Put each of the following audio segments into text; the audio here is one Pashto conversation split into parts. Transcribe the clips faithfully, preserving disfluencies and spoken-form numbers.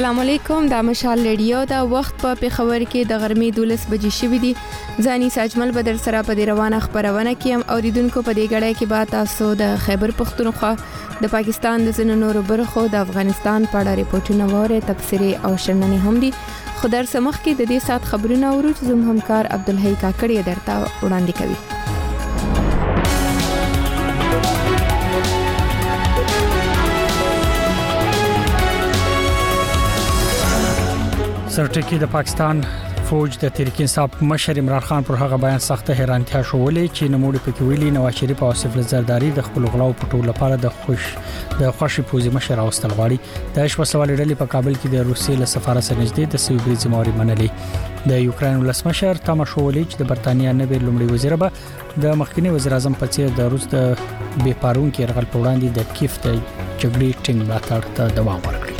السلام علیکم، د مشال ریډیو دا وخت په پیښور کې د غرمې دولس بجې شوې دي. ځاني ساجمل بدر سره په دې روانه خبرونه کې هم اوریدونکو په دې غړې کې با تاسو د خیبر پختونخوا د پاکستان د ځینو نورو برخو د افغانستان په اړه ریپورتونه وره تفسیری او شننې هم دي. خو در سمخ کې د دې سات خبرونه اورو چې زموږ همکار عبدالحی کاکړی درته وړاندې کوي. سرټکی د پاکستان فوج د تحریک انصاف مشر عمران خان پر هغه بیان سخته حیرانتیا شولې چې نموړي پکې ویلي نواز شریف او آصف زرداری د خپل غلاو په ټول لپاره د خوش د خوشي پوزي مشر اوستل غواړي. د شپږسوال ډلې په کابل کې د روسیې له سفارت سره نږدې د سوي ځموري منلې. د یوکرين ولسمشر تمه شولې چې د برتانیا نوې لومړي وزیر به د مخکنی وزیر اعظم په څیر د روس د بې پارون کې رغل په وړاندې د کیف د جګړې ټینګ ملاتړ ته دوام ورکړي.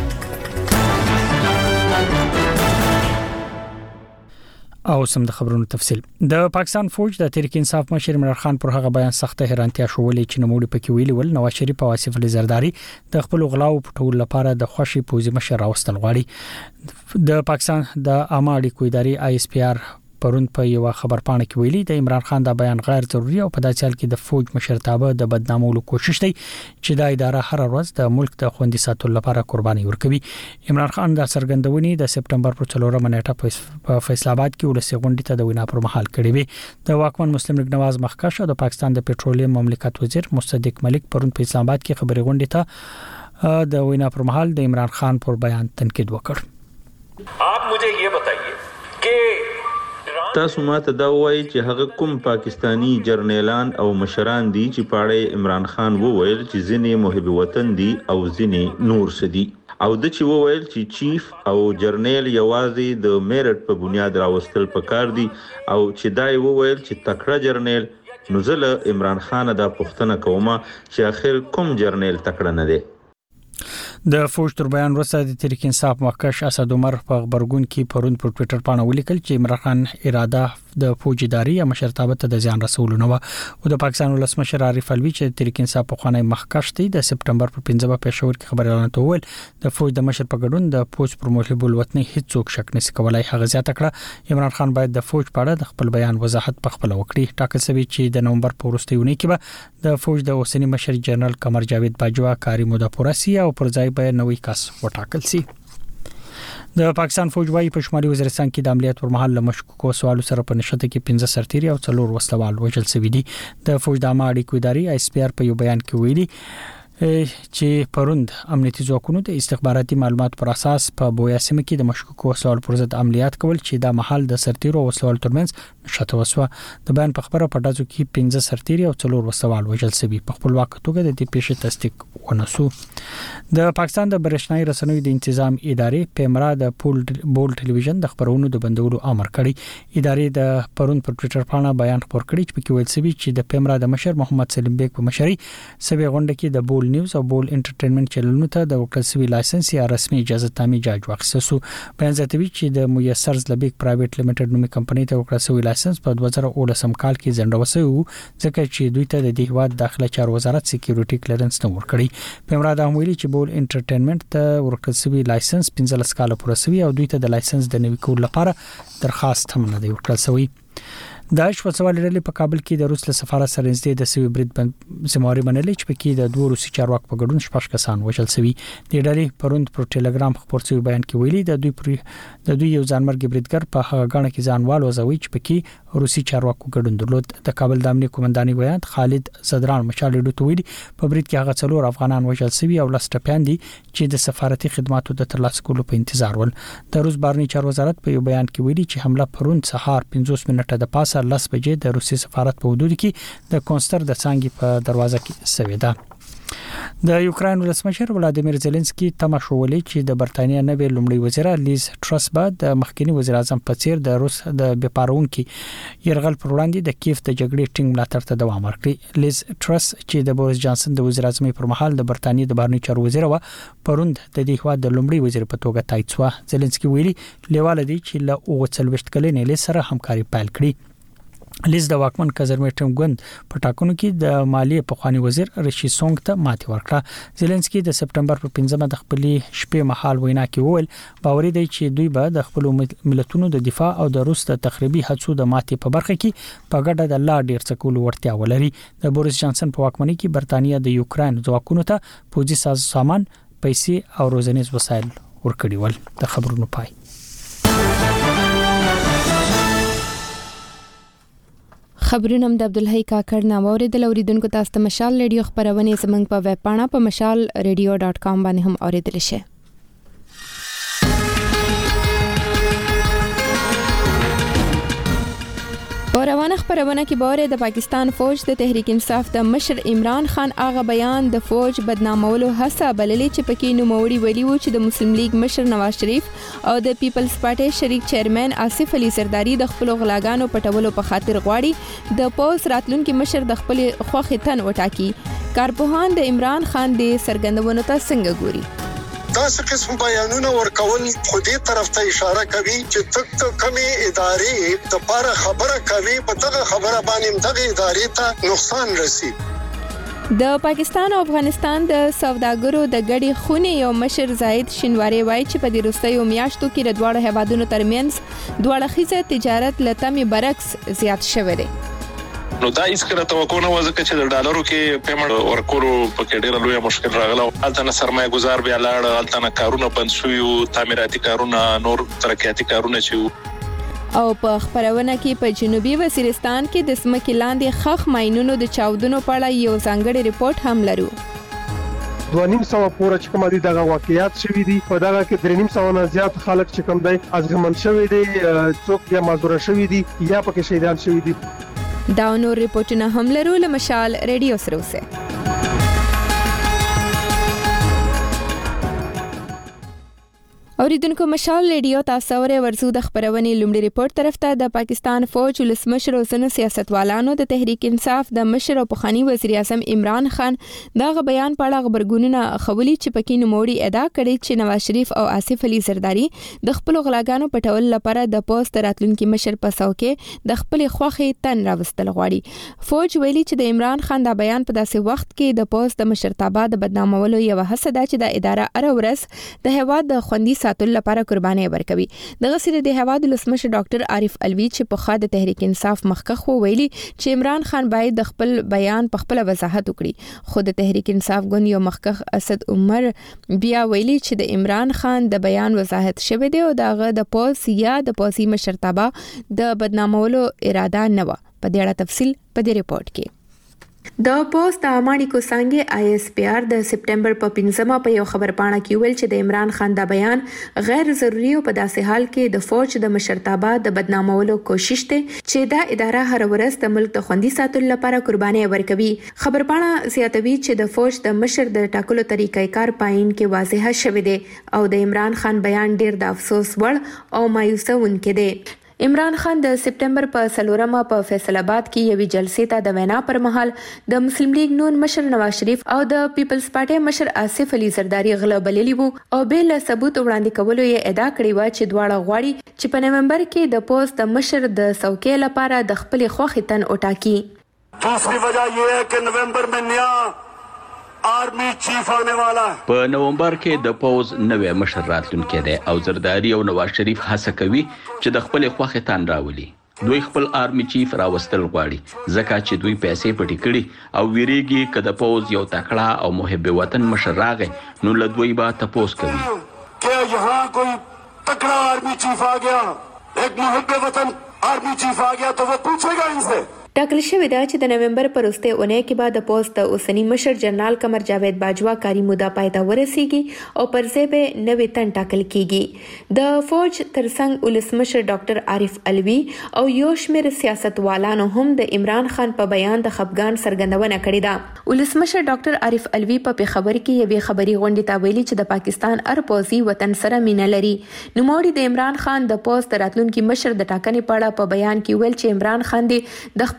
او سم د خبرونو تفصیل. د پاکستان فوج د تحریک انصاف مشر عمران خان پر هغه بیان سخته حیرانتیا شولې چې نموړي پکې ویلي ول نواز شریف او آصف زرداری د خپل غلاو په ټول لپاره د خوشي پوزي مشر اوستل غواړي. د پاکستان د عامه اړیکو ادارې آی اس پی آر پرون په یو خبر پاڼه کې ویلي د عمران خان دا بیان غیر ضروري او په داسې حال کې د فوج مشرتابه د بدنامولو کوشش دی چې دا اداره هر ورځ د ملک د خوندي ساتلو لپاره قرباني ورکوي. عمران خان د سرګندونې د سپټمبر پر څلورمه نیټه په فیصل آباد کې ولسی غونډې ته د وینا پر مهال کړې وي. د واکمن مسلم لیگ نواز مخکښ او د پاکستان د پېټرولیم مملکت وزیر مصدق ملک پرون په اسلام آباد کې خبري غونډې ته د وینا پر مهال د عمران خان پر بیان تنقید وکړ. आप मुझे ये बताइए कि تاسو ماته دا وایي چې هغه کوم پاکستانی جرنیلان او مشران دي چې پاړې عمران خان وویل چې ځینې محب وطن دي او ځینې نور سدي او د چې وویل چې چیف او جرنیل یوازې د میرټ په بنیاد راوستل پکار دي او چې دای وویل چې تکړه جرنیل نو زله عمران خان دا پوښتنه کومه چې اخر کوم جرنیل تکړه نه دی. د فوج تر بیان وروسته د تحریک انصاف مخکښ اسد عمر په خبرګون کې پرون پر ټوئیټر باندې ولیکل چې عمران خان اراده د فوج اداري یا مشرتابه ته د ځان رسول نه و او د پاکستان ولسمشر عارف علوي چې تحریک انصاف په خانه مخکښ دی د سپټمبر په پنځمه پېښور کې خبرونه راټول د فوج د مشر په ګډون د فوج پر محب الوطني هیڅ څوک شک نشي کولای. هغه زیاته کړه عمران خان باید د فوج په اړه د خپل بیان وضاحت په خپل وکړي. ټاکل شوی چې د نومبر په وروستیونه کې به د فوج د اوسنی مشر جنرال قمر جاوید باجوا کاری موده پوره سي او پر ځای به نوې کس وټاکل سي. د پاکستان فوج وايي په شمالي وزیرستان کې د عملیات پر مهال مشکوکو سوالو سره په نشته کې پنځه سرتیري او څلور وسلوال وژل شوي دي. د فوج د عامه اړیکو ادارې آی اس پی آر په یو بیان کې ویلي چې پروند امنیتي ځواکونو د استخباراتي معلومات پر اساس په بویا سیمه کې د مشکوکو وسلوال پر ضد عملیات کول چې د محل د سرتیرو او وسلوال ترمنځ نشته وسوه. د بیان په خبره په دازو کې پنځه سرتیري او څلور وسلوال وژل شوي. په خپل وخت توګه د دې پیښې تصدیق ونسو. د پاکستان د برېښنايي رسنیو د تنظیم ادارې پیمرا د پول بول ټلویزیون د خبرونو د بندولو امر کړی. ادارې د پرون پر ټوئیټر باندې بیان خپور کړی چې پکې ویل شوی چې د پیمرا د مشر محمد سلیم بیگ په مشرۍ سوي غونډه کې د بول نیوز او بول انټرټینمنټ چینلونو ته د وکړل شوی لایسنس یا رسمي اجازه تامین جاج واخیستو. بیان زیاتوي چې د میسر زلبیک پرایویټ لیمیټډ نومي کمپنۍ ته وکړل شوی لایسنس په دوه زره اوولسم کال کې ځنډول شوی و ځکه چې دوی ته د هیواد داخله چارو وزارت سکیورټي کلیرنس نه ورکړي. پیمرا دا ویلي چې بول انټرټینمنټ ته ورکړل شوی لایسنس پنځلس کال پوره شوی او دوی ته د لایسنس د نوي کولو لپاره درخواست هم نه دی ورکړل شوی. د شپږسوال ډلې په کابل کې د روس له سفارت سره نږدې د سوي برید ځموري منلې چې پکې د دوه روسي چارواکو په ګډون شپږ کسان وژل شوي. د ډلې پروند پر ټلګرام خبر شوی بیان کې ویلي د دوی پر د دوی یو ځانمرګ بریدګر په هغه غاڼه کې ځانوال وزوي چې پکې روسي چارواکو ګډون درلود. د کابل د امنیه قومنداني ویان خالد زدران مشال ډوټ ویلي په برید کې هغه څلور افغانان وژل شوي او لس ټپيان دي چې د سفارتي خدماتو د ترلاسه کولو په انتظار ول. د روس بهرنی چارو وزارت په یو بیان کې ویلي چې حمله پروند سهار پنځوس منټه د پاسه لس بجې د روسي سفارت په حدود کې د کونستر د څنګه په دروازه کې سوي ده. د یوکرين ولسمشر ولادیمیر زيلنسکي تمه شولې چې د برتانیا نوې لومړي وزیر لیز ټرس بعد د مخکنی وزیر اعظم په څیر د روس د بپارونکي يرغل پر وړاندې د کیف د جګړې ټینګ ملاتړ ته دوام ورکړي. لیز ټرس چې د بوریس جانسن د وزیر اعظم پر مهال د برتانیا د بهرنی چارو وزیر و پروند د دې هواد د لومړي وزیر په توګه تایید شو. زيلنسکي ویلي لیواله دي چې له اوه څلوېښت کلنې له سره همکاري پیل کړي. لیز د واکمن کزرمټم ګوند په ټاکنو کې د مالیه پخوانی وزیر رشي سونګ ته ماتې ورکړه. زيلنسکي د سپټمبر په پنځمه د خپلې شپې مهال وینا کې وویل باوري دی چې دوی به د خپل ملتونو د دفاع او د روس د تخریبي هڅو د ماتې په برخه کې په ګډه د لا ډیر څه کولو ورتیا ولري. د بوریس جانسن په واکمنۍ کې برتانیا د یوکرين ځواکونو ته پوځي ساز سامان، پیسې او روزنیز وسایل ورکړي ول. د خبرونو پای. خبرونه د عبدالحی کاکړ نه اوریدل. اوریدونکو تاسو ته مشال ریډیو خبرونه زمنګ په ویب پاڼه په مشال ریډیو ډاٹ کام باندې هم اوریدل شي. روانه خبرونه کې باره د پاکستان فوج د تحریک انصاف د مشر عمران خان هغه بیان د فوج بدنامولو هڅه بللې چې پکې نوموړي ویلي وو چې د مسلم لیگ مشر نواز شریف او د پیپلز پارټي شریک چیرمن آصف علي زرداری د خپل غلاګانو پټولو په خاطر غواړي د پوز راتلونکي مشر د خپل خوخي تن وټاکي. کارپوهان د عمران خان د سرګندونو ته څنګه ګوري؟ تاسو قسم بیانونه ورکول خو دې طرف ته اشاره کوي چې تک کمی ادارې د لپاره خبره کوي په دغه خبره باندې دغه ادارې ته نقصان رسی. د پاکستان او افغانستان د سوداګرو د ګډي خونې یو مشر زاید شینواری وایي چې په دې وروستیو میاشتو کې د دواړو هیوادونو ترمنځ دواړه خیزه تجارت لتمي برعکس زیات شوی دی. نو دا هیڅ کله توقع نه وځي چې د ډالرو کې پیمنټ ورکولو په کې ډېر لوی مشکل راغله. البته نه سرمایه گزار بیا لاړ، البته نه کارونه بند شوي، تعمیراتي کارونه، نور ترقیاتي کارونه چې او په خبرونه کې په جنوبي وزیرستان کې د سمکې لاندې خخ ماینونو د چاودنو په اړه یو ځانګړی ریپورت هم لرو. دوه نیم سو پورې چې کوم دي دغه واقعیات شوي دي په دغه کې درې نیم سو نه زیات خلک چې کوم دی ازغمن شوي دي، څوک یا معذور شوي دي یا پکې شهیدان شوي دي. دا نور ریپورتونه هم لرو. له مشال ریډیو سره اوسه. اوریدونکو مشال ریډیو تاسو ورې ورزو د خبرونې لومړی ریپورت طرف ته. د پاکستان فوج ولسمشر او ځینو سیاستوالانو د تحریک انصاف د مشر او پخوانی وزیر اعظم عمران خان دغه بیان په اړه خبرګونونه خولي چې پکې نوموړي ادا کړي چې نواز شریف او آصف علي زرداری د خپل غلاګانو پټول لپاره د پوسټ راتلونکي مشر په څو کې د خپل خوخي تن راوستل غواړي. فوج ویلي چې د عمران خان دا بیان په داسې وخت کې د پوسټ د مشرتابه د بدنامولو یو هڅه ده چې د اداره ار ورځ د هواد د خوندي ساتلو لپاره قرباني ورکوي. دغه سره د هواد ولسمشر ډاکټر عارف الوی چې په خاطر تحریک انصاف مخکخ ویلي چې عمران خان باید د خپل بیان په خپل وضاحت وکړي. خو د تحریک انصاف ګوند یو مخکخ اسد عمر بیا ویلي چې د عمران خان د بیان وضاحت شوه دی او دغه د پوز یا د پوزي مشرتابه د بدنامولو اراده نه و. په دې اړه تفصیل په دې ریپورت کې. د پوسټ امانی کو څنګه آی اس پی آر د سپټمبر په پنځمه په یو خبر پاڼه کې ویل چې د عمران خان دا بیان غیر ضروري او په داسې حال کې د فوج د مشرتابه د بدنامولو کوشش ته چې دا اداره هر ورځ د ملک د خوندي ساتلو لپاره قرباني ورکوي. خبر پاڼه زیاتوي چې د فوج د مشر د ټاکلو طریقې کار پاین کې واضح شوه دی او د عمران خان بیان ډیر د افسوس وړ او مایوسونکې دی. عمران خان د سپټمبر په سلورمه په فیصل آباد کې یوې جلسې ته د وینا پر مهال د مسلم لیگ نون مشر نواز شریف او د پیپلز پارټي مشر آصف علي زرداری غلا بللی وو او بل ثبوت وړاندې کولو یې ادعا کړې و چې دواړه غواړي چې په نومبر کې د پوسټ د مشر د څوکۍ لپاره د خپل خوخي تن وټاکي. دوسری وجہ یہ ہے کہ نومبر میں نیا آرمی چیف آنے والا ہے. په نومبر کې د پوز نوې مشر راتلونکی دی او زرداری او نواز شریف هڅه کوي چې د خپل خوخي تن راولي. دوی خپل آرمی چیف راوستل غواړي ځکه چې دوی پیسې پټې کړي او ویریږي چې د پوز یو تکړه او محب وطن مشر راغی نو له دوی به تاسو کوي کہ یہاں کوئی تکڑا آرمی چیف آ گیا، ایک محب وطن آرمی چیف آ گیا تو وہ پوچھے گا ان سے. ټاکل شوې ده چې د نومبر پر وروستۍ اونۍ کې بعد د پوسټ د اوسنی مشر جنرال قمر جاوید باجوا کاری موده پای ته ورسیږي او پر ځای به نوې تن ټاکل کیږي. د فوج ترڅنګ ولسمشر ډاکټر عارف الوی او یو شمېر سیاستوالانو هم د عمران خان په بیان د خپګان څرګندونه کړې ده. ولسمشر ډاکټر عارف الوی په خبر کې یوې خبري غونډې ته ویلي چې د پاکستان ار پوزي وطن سره مینه لري. نوموړي د عمران خان د پوسټ راتلونکي مشر د ټاکنې په اړه په بیان کې ویل چې عمران خان د خپل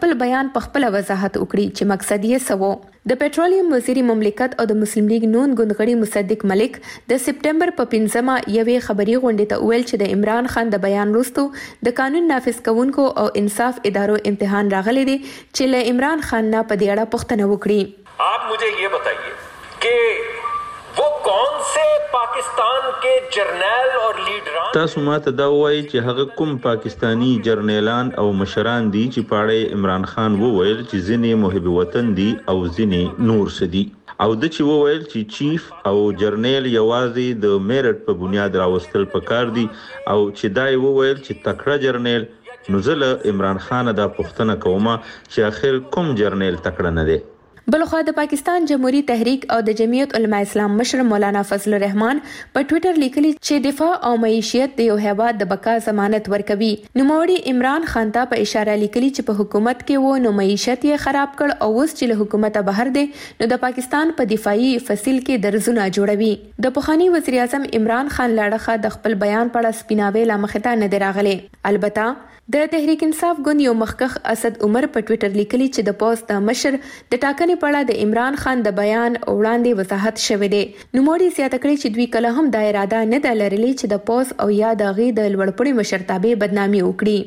خپل بیان په خپل وضاحت وکړي چې مقصد یې څه و. د پېټرولیم وزیر مملکت او د مسلم لیگ نون ګوندغړي مصدق ملک د سپټمبر په پنځمه یوې خبري غونډې ته ویل چې د عمران خان د بیان وروسته د قانون نافذ کوونکو او انصاف ادارو امتحان راغلی دی چې له عمران خان نه په دې اړه پوښتنه وکړي. आप मुझे ये बताइए कि वो कौन से पाकिस्तान के जर्नल और लीडरान تاسو ماته دا وایي چې هغه کوم پاکستانی جرنیلان او مشران دي چې پاړې عمران خان وویل چې ځینې محب وطن دي او ځینې نور سدي او د چې وویل چې چیف او جرنیل یوازې د میرټ په بنیاد راوستل پکار دي او چې دای وویل چې تکړه جرنیل نو زله عمران خان دا پوښتنه کومه چې اخر کوم جرنیل تکړه نه دی. بلخوا د پاکستان جمهوریت تحریک او د جمعیت علماء اسلام مشر مولانا فضل الرحمن په ټوئیټر لیکلي چې دفاع او معیشت د یو هیواد د بقا ضمانت ورکوي. نوموړي عمران خان ته په اشاره لیکلي چې په حکومت کې وو نو معیشت یې خراب کړ او اوس چې له حکومت بهر دی نو د پاکستان په دفاعي فصیل کې درزونه جوړوي. د پخوانی وزیر اعظم عمران خان لاړخه د خپل بیان په اړه سپیناوي لا مخته نه دی راغلی. البته د تحریک انصاف ګوند یو مخکخ اسد عمر په ټوئیټر لیکلي چې د پوز د مشر د ټاکنې په اړه د عمران خان د بیان وړاندې وضاحت شوی دی. نوموړي زیاته کړې چې دوی کله هم د اراده نه ده لرلې چې د پوز او یا د غي د لوړپوړي مشرتابه بدنامي وکړي.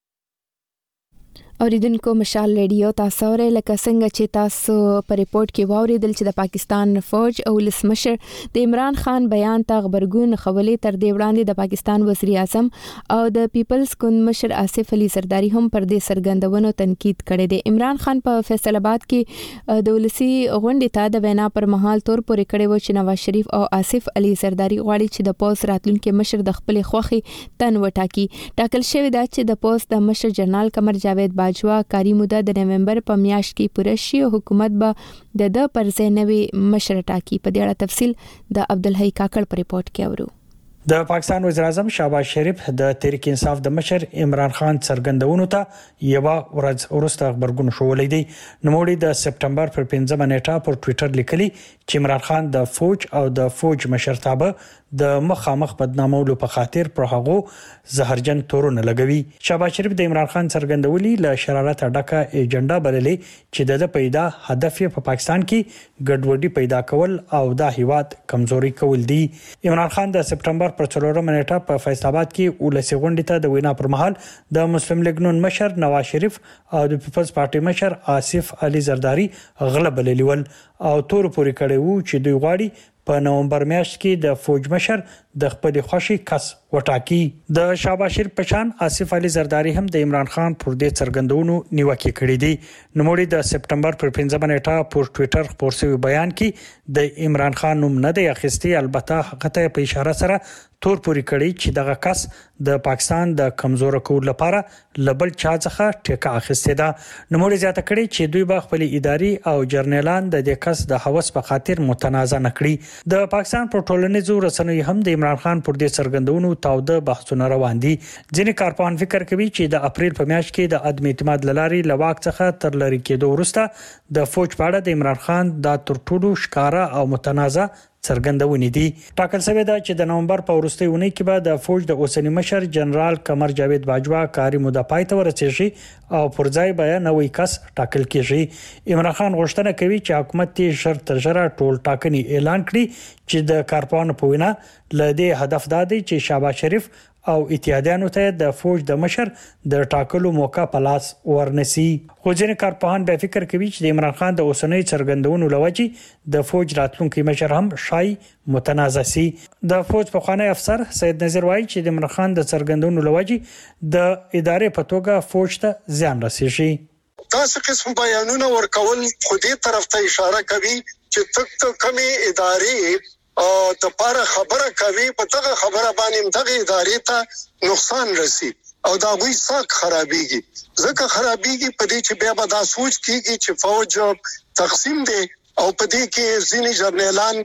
اوریدونکو مشال ریډیو تاسو ورې لکه څنګه چې تاسو په ریپورت کې واوریدل چې د پاکستان فوج او ولسمشر د عمران خان بیان ته خبرګون خولې تر دې وړاندې د پاکستان وزیر اعظم او د پیپلز ګوند مشر آصف علي زرداری هم پر دې سرګندونو تنقید کړی دی. عمران خان په فیصل آباد کې د ولسی غونډې ته د وینا پر مهال تور پورې کړی و چې نواز شریف او آصف علي زرداری غواړي چې د پوز راتلونکي مشر د خپل خوخي تن وټاکي. ټاکل شوی دا چې د پوز د مشر جنرال قمر جاوید باجوا کاری موده د نومبر په میاشت کې پوره شي او حکومت به د د پر ځای نوې مشر ټاکي. په دې اړه تفصیل د عبدالحی کاکړ په ریپورت کې اورو. د پاکستان وزیر اعظم شهباز شریف د تحریک انصاف د مشر عمران خان څرګندونو ته یو ورځ وروسته خبرګون شوولې دي. نوموړي د سپټمبر پر پنځمه نیټه پر ټوئیټر لیکلي چې عمران خان د فوج او د فوج مشرتابه د مخامخ بدنامولو په خاطر پر هغه زهرجن تورونه لګوي. شهباز شریف د عمران خان څرګندولي له شرارت ډکه ایجنډا بللې چې د پیدا هدف په پاکستان کې ګډوډي پیدا کول او د هیواد کمزوري کول دي. عمران خان د سپټمبر پر څلورمه نیټه په فیصل آباد کې ولسی غونډې ته د وینا پر مهال د مسلم لیگ نون مشر نواز شریف او د پیپلز پارټي مشر آصف علي زرداری غلب لیول او تور پورې کړي وو چې دوی غواړي په نومبر میاشت کې د فوج مشر د خپل خوشي کس وټاکي. د شهباز شریف پشان آصف علي زرداری هم د عمران خان پر دې څرګندونو نیوکه کړې دي. نوموړي د سپټمبر پر پنځمه نیټه پر ټوئیټر خبر شوی بیان کې د عمران خان نوم نه دی اخیستی، البته هغه ته په اشاره سره تور پوری کړی چې دغه کس د پاکستان د کمزور کول لپاره لبل چا څخه ټیکه اخیسته ده. نوموړي زیاته کړی چې دوی به خپل اداري او جرنیلان د دې کس د هوس په خاطر متنازع نکړي. د پاکستان په ټولنیزو رسنیو هم د عمران خان پر دې څرګندونو تاوده بحثونه روان دي. ځینې کارپوهان فکر کوي چې د اپریل په میاشت کې د عدم اعتماد لاري لواک څخه تر لری کېدو وروسته د فوج په اړه د عمران خان د تر ټولو ښکارا او متنازع څرګندونې دي. ټاکل شوی دا چې د نومبر په وروستۍ اونۍ کې به د فوج د اوسنی مشر جنرال قمر جاوید باجوا کاری موده پای ته ورسیږي او پر ځای به نوې کس ټاکل کیږي. عمران خان غوښتنه کوي چې حکومت یې شرط تر شره ټول ټاکنې اعلان کړي چې د کارپوهانو په وینا لدې هدف دا دی چې شهباز شریف او اتحادیانو ته د فوج د مشر د ټاکلو موقع په لاس ورنسي. خو ځینې کارپوهان به فکر کوي چې د عمران خان د اوسنۍ څرګندونو لوجې د فوج راتلونکي مشر هم شای متنازع سي. د فوج په خوانی افسر سید نذیر وایي چې د عمران خان د څرګندونو لوجې د ادارې په توګه فوج ته زیان رسیږي. تاسو قسم بیانونه ورکول خو دې طرف ته اشاره کوي چې تک کمی ادارې او د پاره خبره کوي په دغه خبره باندې دغه ادارې ته نقصان رسی او دا غوي ساک خرابيږي. ځکه خرابيږي په دې چې بیا به دا سوچ کیږي چې فوج تقسیم دي او په دې کې ځینې جرنیلان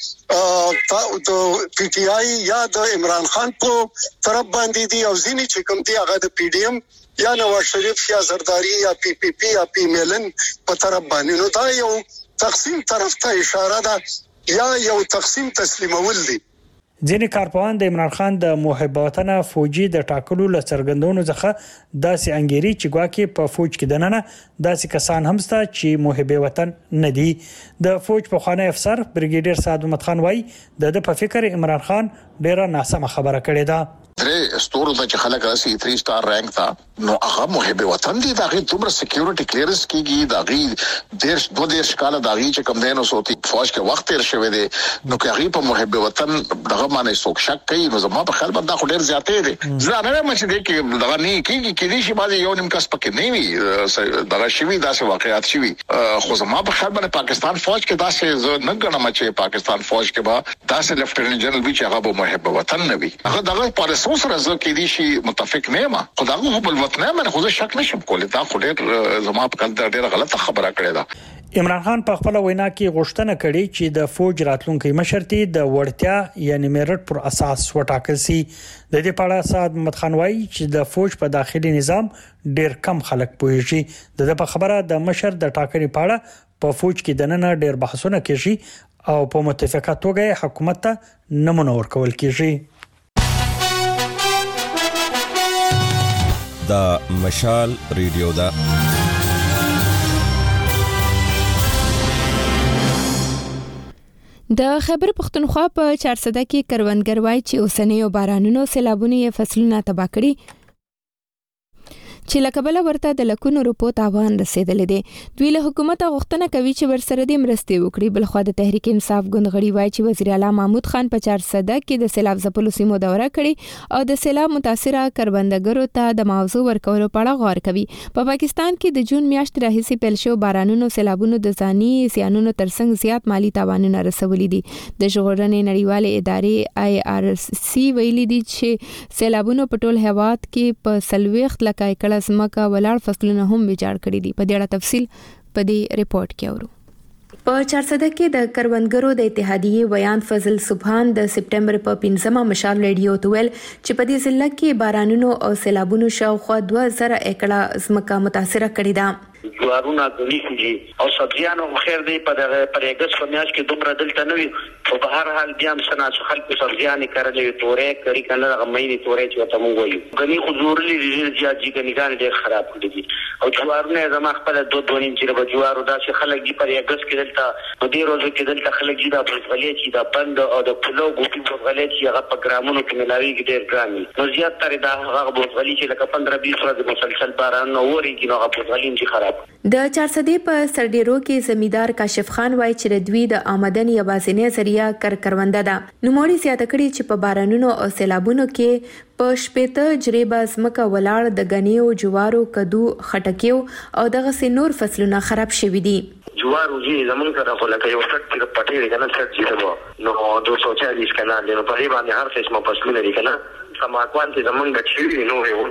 د د پی ټی آی یا د عمران خان په طرف باندې دي او ځینې چې کوم دي هغه د پی ډی ایم یا نواز شریف یا زرداری یا پی پی پی یا پی میلن په طرف باندې. نو دا یو تقسیم طرف ته اشاره ده یا یو تقسیم تسلیمول دي. ځینې کارپوهان د عمران خان د محب وطن فوجي د ټاکلو له څرګندونو څخه داسې انګيري چې ګواکې په فوج کې دننه داسې کسان هم شته چې محب وطن نه دي. د فوج په خوانی افسر بریګیډیر سعد محمد خان وایي د په فکر عمران خان ډیره ناسمه خبره کړې ده. درې ستورو ته چې خلک راسي تھری سٹار رینک تا نو هغه محب وطن دي دغه دومره سکیورټي کلیرنس کیږي دغه دیش دوه دیش کال دغه چې کم دینو سوتي فوج کې وخت تیر شوی دی نو کې هغه په محب وطن دغه باندې څوک شک کوي نو زما په خیال باندې خو ډیر زیاتې دي ځانه مې چې کې دغه نه کیږي کې دي چې باندې یو نیم کس پکې نه وي دغه شوی داسې واقعیت شوی خو زما په خیال باندې پاکستان فوج کې داسې نه غنم چې پاکستان فوج کې با داسې لیفټیننټ جنرال وی چې هغه محب وطن نه وي هغه دغه پالیسو سره ځکه دي شي متفق نه ما خدای خو بل وطن نه خو زه شک نشم کولای دا خو ډېر زما په کله ډېر غلطه خبره کړې ده. عمران خان په خپل وینا کې غوښتنه کړې چې د فوج راتلونکي مشرتي د وړتیا یعنی میرټ پر اساس وټاکل سي. د دې په اړه سعد محمد خان وایي چې د فوج په داخلي نظام ډېر کم خلک پوهیږي. د په خبره د مشر د ټاکنې په اړه په فوج کې دننه ډېر بحثونه کیږي او په متفقه توګه حکومت ته نمونه ورکول کیږي. دا مشال ریډیو دا د خیبر پختونخوا په چارسده کې کروندګر وای چې اوسنیو بارانونو سیلابونو یې فصلونه تباہ کړي چې لکبله ورته د لکونو روپو تاوان رسیدلې دي. دوی له حکومت غوښتنه کوي چې ورسره د مرستې وکړي. بل خو د تحریک انصاف ګوندغړي وای چې وزیر اعلی محمود خان په چارسده کې د سیلاب ځپلو سیمو دوره کړي او د سیلاب متاثره کروندګرو ته د معاوضو ورکولو په اړه غور کوي. په پاکستان کې د جون میاشتې راهیسې پیل شو بارانونو سیلابونو د ځاني زیانونو ترڅنګ زیات مالی تاوانونه رسولي دي. د ژغورنې نړیوالې ادارې آی آر سی ویلي دي چې سیلابونو په ټول هیواد کې په سلويخت لکه کړه سمکا ولار فصلونه هم ویجاړ کړي دي. په دې اړه تفصیل په دې ریپورت کې اورو. په چارسده کې د کروندګرو د اتحادیې ویان فضل سبحان د سپټمبر په پنځمه مشال ریډیو ته ویل چې په دې ضلع کې بارانونو او سیلابونو شاوخوا دوه زره ایکړه ځمکه متاثره کړې ده. جوارونه دي او سبزیانو خیر دی په دغه پرېګس په میاش کې دومره دلته نه وي او په هر حال بیا هم سنا خلکو سبزیانې کړلې تورې کړي کنه هغه مې تورې چې ته مونږ وایو غني حضور لري چې ځګنیګان ډېر خراب کړي دي او جوارونه زما خپل دوه دوه نیم چې په جوارو داسې خلک دی پرېګس کې دلته په دې روزو کې دلته خلک دی د بوتغلې چې د بند او د پلو ګوتې بوتغلې چې هغه په ګرامونو کې ملاوي کې ډېر ګرامي نو زیات تر دا هغه بوتغلې چې لکه پندرہ بیس ورځې مسلسل باران نو ورېږي نو هغه بوتغلې چې خراب. د چارسدې په سرډیرو کې زمیدار کاشف خان وایي چې د دوی د آمدن یوازینی ذریعہ کر کرونده ده. نوموړي زیاته کړي چې په بارانونو او سیلابونو کې په شپېته جریبه ځمکه ولاړ د غنیو جوارو کدو خټکیو او دغه سي نور فصلونه خراب شوي دي. جوارو جی زمون سره خو لکه یو څټ کې پټې دی کنه څټ جوړو نو دوه سو چالیس کنه نو په دې باندې هر څه مو فصلونه دي کنه سماکوان چې زمون د چیرې نو یو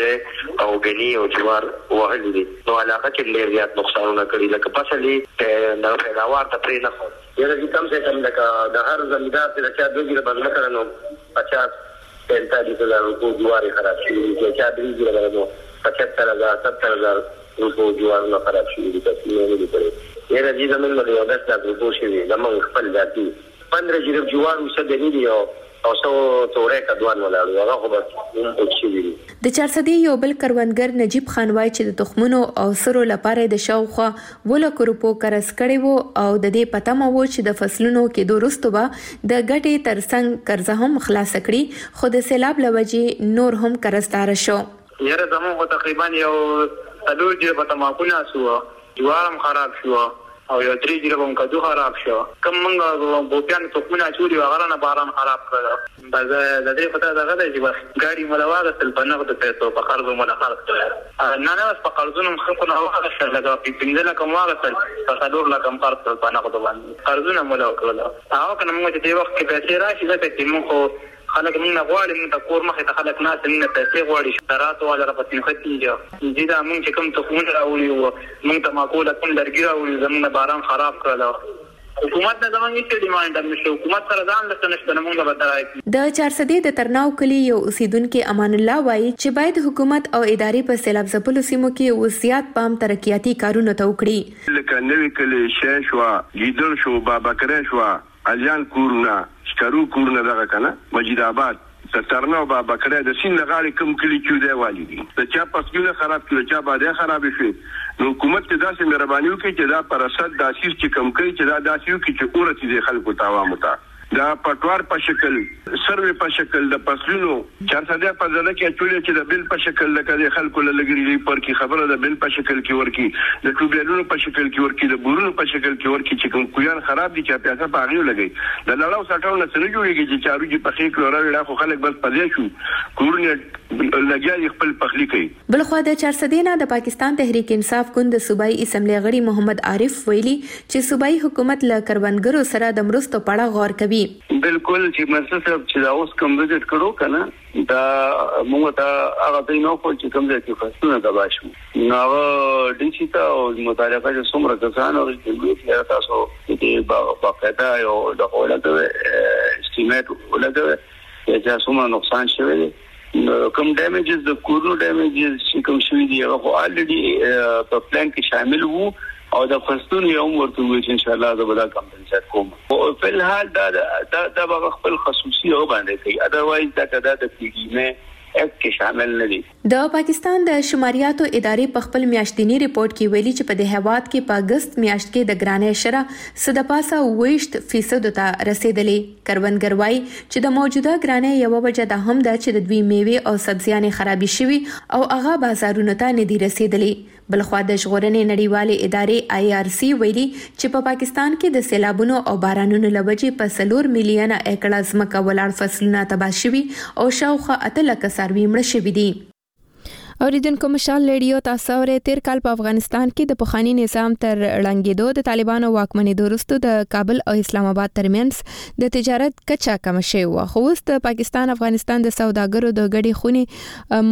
څه او غنی او جوار وهلي دي نو علاقه کې ډېر زیات نقصانونه کړي لکه فصلې د پیداوار ته پرې نه خو یره چې کم څه کم لکه د هر زمیندار چې چا دوی باندې کړنو پچاس پینتالیس هزار روپو جوار خراب شي چې چا دوی باندې پچهتر هزار ستر هزار روپو جوار نه خراب شي د تاسو نه دي کړی یره چې زمون باندې یو داس لا روپو شي زمون خپل ذاتي پندرہ جریب جوار وسه دی یو او څو تورې کډوان ولاړو هغه خو به او شي وي. د چارسدې یو بل کروندګر نجیب خان وای چې د تخمونو او سرو لپاره د شاوخوا ولکو روپو قرض کړي وو او د دې پته مو و چې د فصلونو کې دوروستو به د ګټې ترڅنګ قرض هم خلاص کړي خو د سیلاب لوجې نور هم قرضدار شو. یره زموږ تقریبا یو څلور جریب تماکونه شو جوارم خراب شو او یو درې جریب هم کدو خراب شو کوم موږ بوتان تخمونه چوري وغیرہ نه باران خراب کړل بس د دې پته دا غواړي چې بس ګاډي ملواغه تل په نغد پیسو په قرض مو نه خرڅ کړل نه نه په قرضونو خلکو نه واغه سره لګا په پنځه لکه واغه تل په څلور لکه قرض په نغد باندې قرضونه مو کړل هغه کنه موږ چې وخت کې پیسې راشي دا چې موږ خلک موږ نه غواړي موږ د کور مخې ته خلک ناس نه پیسې غواړي شرات او لپاره پاتې ختی دي دا موږ چې کوم تخمونه راوړي او موږ ته معقوله کوم درګي راوړي زموږ باران خراب کړل حکومت نه زموږ هیڅ ډیماند نشته حکومت سره ځان لته نشته موږ به درای د چارسدې د ترناو کلی یو اوسیدونکو امان الله وایي چې باید حکومت او ادارې په سیلاب ځپلو سیمو کې وسیات پام ترقیاتي کارونه ته وکړي لکه نوې کلی شې شو لیدل شو بابا کرے شو الیان کورونه شکرو کورونه دغه کنه مجید آباد سترنو با بکره د سین لغاړي کم کلی چې دی والی دي د چا پسونه خراب کړي چا باندې خراب شي نو حکومت ته داسې مهرباني وکړي چې دا پرسد داسیر چې کم کوي چې دا داسې وکړي چې اورتي دي خلکو تاوامو ته دا پټوار په شکل سروې په شکل د پسلونو چار ساده په ځل کې چولې چې د بل په شکل لکه د خلکو لګري پر کې خبره د بل په شکل کې ورکی د ټوبلونو په شکل کې ورکی د بورونو په شکل کې ورکی چې کوم کویان خراب دي چې پیسې په اړیو لګي د لاړو سټاو نه سره جوړیږي چې چارو چې په خې کړو راوړل خو خلک بس پدې شو کورونه لګیا خپل پخلی کوي. بلخو د چار سدینه د پاکستان تحریک انصاف ګوند صوبایي اسمبلی غړي محمد عارف ویلي چې صوبایي حکومت له کروندګرو سره د مرستو په اړه غور کوي. بالکل چې مسله چې دا اوس کوم وزټ کړو کنه دا موږ ته هغه د نو په چې کوم ځای کې فاصله دا باشو نو ډیجیټا او مطالعه چې څومره کسان او چې تاسو دې باقاعده یو د اولګه استیمیټ ولګه چې څومره نقصان شوی کوم ډیمیجز د کورونو ډیمیجز چې کوم شوی دی هغه الریډي په پلان کې شامل وو او د فستون یو ورته وي چې ان شاء الله دا به کمپنسیټ کوم او په الحال دا دا د خپل خصوصي او باندې کوي اذروایز دا دا د پی ډی مې اک کې شامل نه دي. د پاکستان د شماریاتو ادارې په خپل میاشتنی ریپورت کې ویلي چې په د هواد کې په اگست میاشت کې د ګرانۍ شرح صدپاسه ویشت فیصد ته رسیدلې. کروندګر وایي چې د موجوده ګرانۍ یو وجه د هم د چې د دوی میوه او سبزیانې خرابې شوي او هغه بازارونو ته نه دي رسیدلې. بلخوا د ژغورنې نړیوالې ادارې آی آر سی ویلي چې په پاکستان کې د سیلابونو او بارانونو لوجې په سلور میلیونه ایکړه ځمکه ولاړ فصلونه تباه شوي او شاوخوا اته لکه څاروي مړه شوي دي. اوریدونکو مشال ریډیو تاسو ورته تیر کال په افغانستان کې د پخوانی نظام تر ړنګېدو د طالبانو واکمنۍ وروسته د کابل او اسلام آباد ترمنځ د تجارت کچا کم شوی و. خو اوس د پاکستان افغانستان د سوداګرو د غړي خونی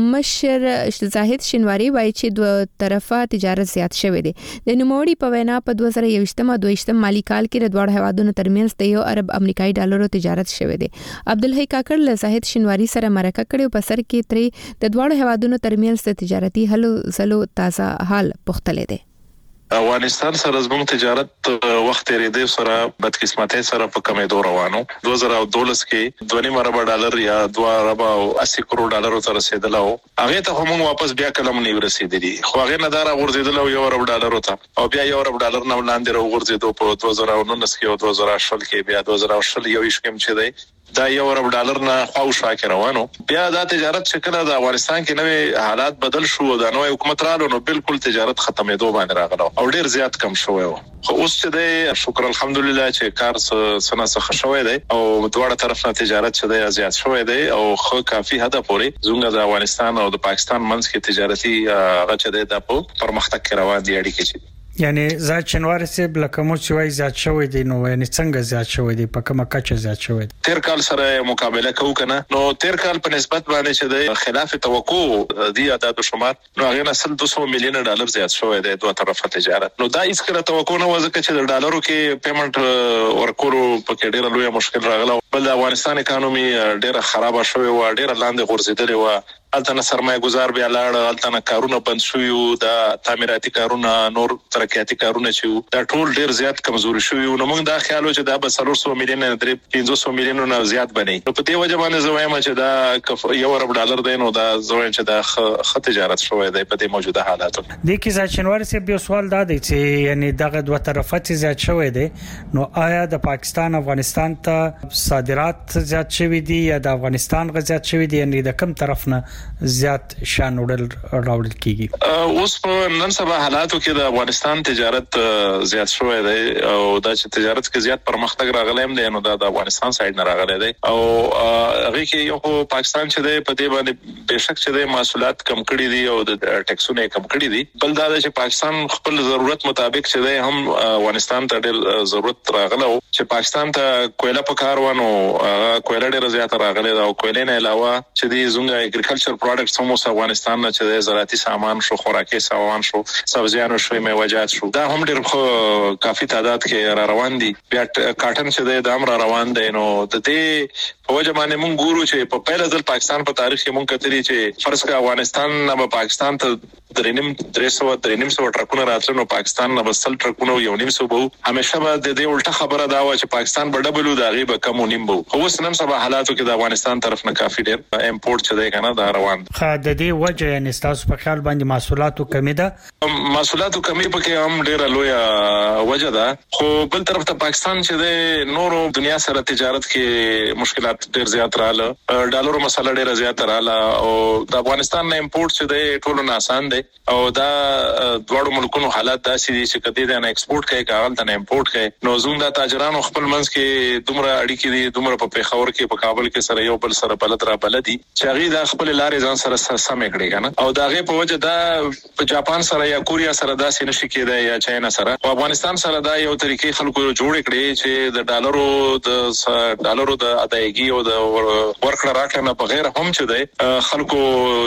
مشر زاهد شینواری وایي چې دوه طرفه تجارت زیات شوی دی. د نوموړي په وینا په دوه زره یوویشتم او دوه ویشتم مالی کال کې د دوه هیوادونو ترمنځ د یو ارب امریکایي ډالرو تجارت شوی دی. عبدالحی کاکړ له زاهد شینواری سره مرکه کړې په سر کې ترې د دوه هیوادونو ترمنځ د تجارتي هلو زلو تازه حال پختلې دي. افغانستان سره زموږ تجارت وخت ریډي سره بدقسمتۍ سره په کمې دور روانو دوه زره دولس کې دوه نیم ارب ډالر یا دوه ارب او اسی کروڑ ډالر ته رسیدل او هغه ته هم واپس بیا کلم نه ورسیدلی خو هغه نه دار غورځیدل او یو ارب ډالر ته او بیا یو ارب ډالر نه وړاندې راغورځیدو په دوه زره نولس کې او دوه زره شل کې بیا دوه زره شل یو شکم چې دی دا یو ارب ډالر نه خواوشا کې روانو بیا دا تجارت شکل د افغانستان کې نوې حالات بدل شو د نوې حکومت رالو نو بالکل تجارت ختمېدو باندې راغلو او ډیر زیات کم شوی و. خو اوس چې دی شکر الحمدلله چې کار سنا څخه شوی دی او دواړه طرف نه تجارت چې دی زیات شوی دی او خو کافي حد پورې زموږ د افغانستان او د پاکستان منځ کې تجارتي غچ دی د پرمختګ کې روان دي اړیکې چې یعنی زاد شنواری سے بلکمو چوي زیات شوی دی نو یعنی څنګه زیات شوی دی په کومه کچه زیات شوی دی. تیر کال سره مقابله کوو کنه نو تیر کال په نسبت باندې چې د خلاف توقع دی عدد شمار نو هغه نسل دوه سوه میلیون ډالر زیات شوی دی دوه طرفه تجارت نو دا هیڅ کله توقع نه وځي چې د ډالرو کې پیمنٹ ورکولو په کې ډیره لوی مشکل راغله بل د افغانستان اکانومي ډیره خراب شوی و ډیره لاندې غورځیدلې و الته سرمایه گزار بیا لاړ الته کارونه بند شوی د تعمیراتي کارونه نور ترقیاتي کارونه چې دا ټول ډیر زیات کمزوري شوی نو موږ دا خیال و چې دا به څلور سوه میلیون نه درې پنځه سوه میلیون نه زیات بني نو په دې وجه باندې زه وایم چې دا یو ارب ډالر دی نو دا زه وایم چې دا خ تجارت شوی دی په دې موجوده حالاتو د کې ځچنوار سي بیا سوال دا دی چې یعنی دغه دوه طرفه چې زیات شوی دی نو آیا د پاکستان افغانستان ته صادرات زیات شوی دي یا د افغانستان غ زیات شوی دي یعنی د کوم طرف نه زیات شان وړل راوړل کیږي اوس په نن سبا حالاتو کې د افغانستان تجارت زیات شوی دی او دا چې تجارت کې زیات پرمختګ راغلی هم دی نو دا د افغانستان سایډ نه راغلی دی او هغه کې یو پاکستان چې دی په دې باندې بهشک چې دی محصولات کم کړي دي او د ټیکسونه کم کړي دي بل دا چې پاکستان خپل ضرورت مطابق چې دی هم افغانستان ته ډېر ضرورت راغله چې پاکستان ته کویلا په کار ونه کویله ډېره زیاته راغلې ده او کویلې نه علاوه چې د زونګ اګریکلچر پروډکټس هم اوس افغانستان نه چې د زراعتي سامان شو، خوراکي سامان شو، سبزیانو شو، میوه‌جات شو، دا هم ډېر خو کافي تعداد کې را روان دي. بیا کاټن چې د امر روان دی نو د دې په وجه باندې مونږ ګورو چې په پیل ځل پاکستان په تاریخ کې مونږ کتلی چې فرض کړه افغانستان نه پاکستان ته درېنیم درې سوه درېنیم سوه ټرکونه راتلل نو پاکستان نه بسل ټرکونه یو نیم سوه به همیشه به د دې الټه خبره دا و چې پاکستان به ډبل د هغې به کم و نیم به خو اوس نن سبا حالاتو کې د افغانستان طرف نه کافي ډېر امپورټ چې دی که نه دا روان ښه د دې وجه یعنې ستاسو په خیال باندې محصولاتو کمي ده؟ محصولاتو کمي پکې هم ډېره لویه وجه ده خو بل طرف ته پاکستان چې دی نورو دنیا سره تجارت کې مشکلات ډېر زیات رااله، ډالرو مسله ډېره زیاته رااله او د افغانستان نه امپورټ چې دی ټولو نه آسان دی او دا دواړو ملکونو حالات داسې دي چې کدی دا نه ایکسپورټ کوي کاغل ته نه امپورټ کوي نو زموږ د تاجرانو خپل منځ کې دومره اړیکې دي، دومره په پیښور کې په کابل کې سره یو بل سره بلد را بلدي چې هغه د خپل لارې ځان سره سمې کړي کنه او دا غي په وجه دا په جاپان سره یا کوریا سره داسې نشي کېدای یا چاینا سره او افغانستان سره دا یو طریقې خلکو جوړ کړي چې د ډالرو د ډالرو د ادایګي او د ورکړه راکړه نه بغیر هم چې دی خلکو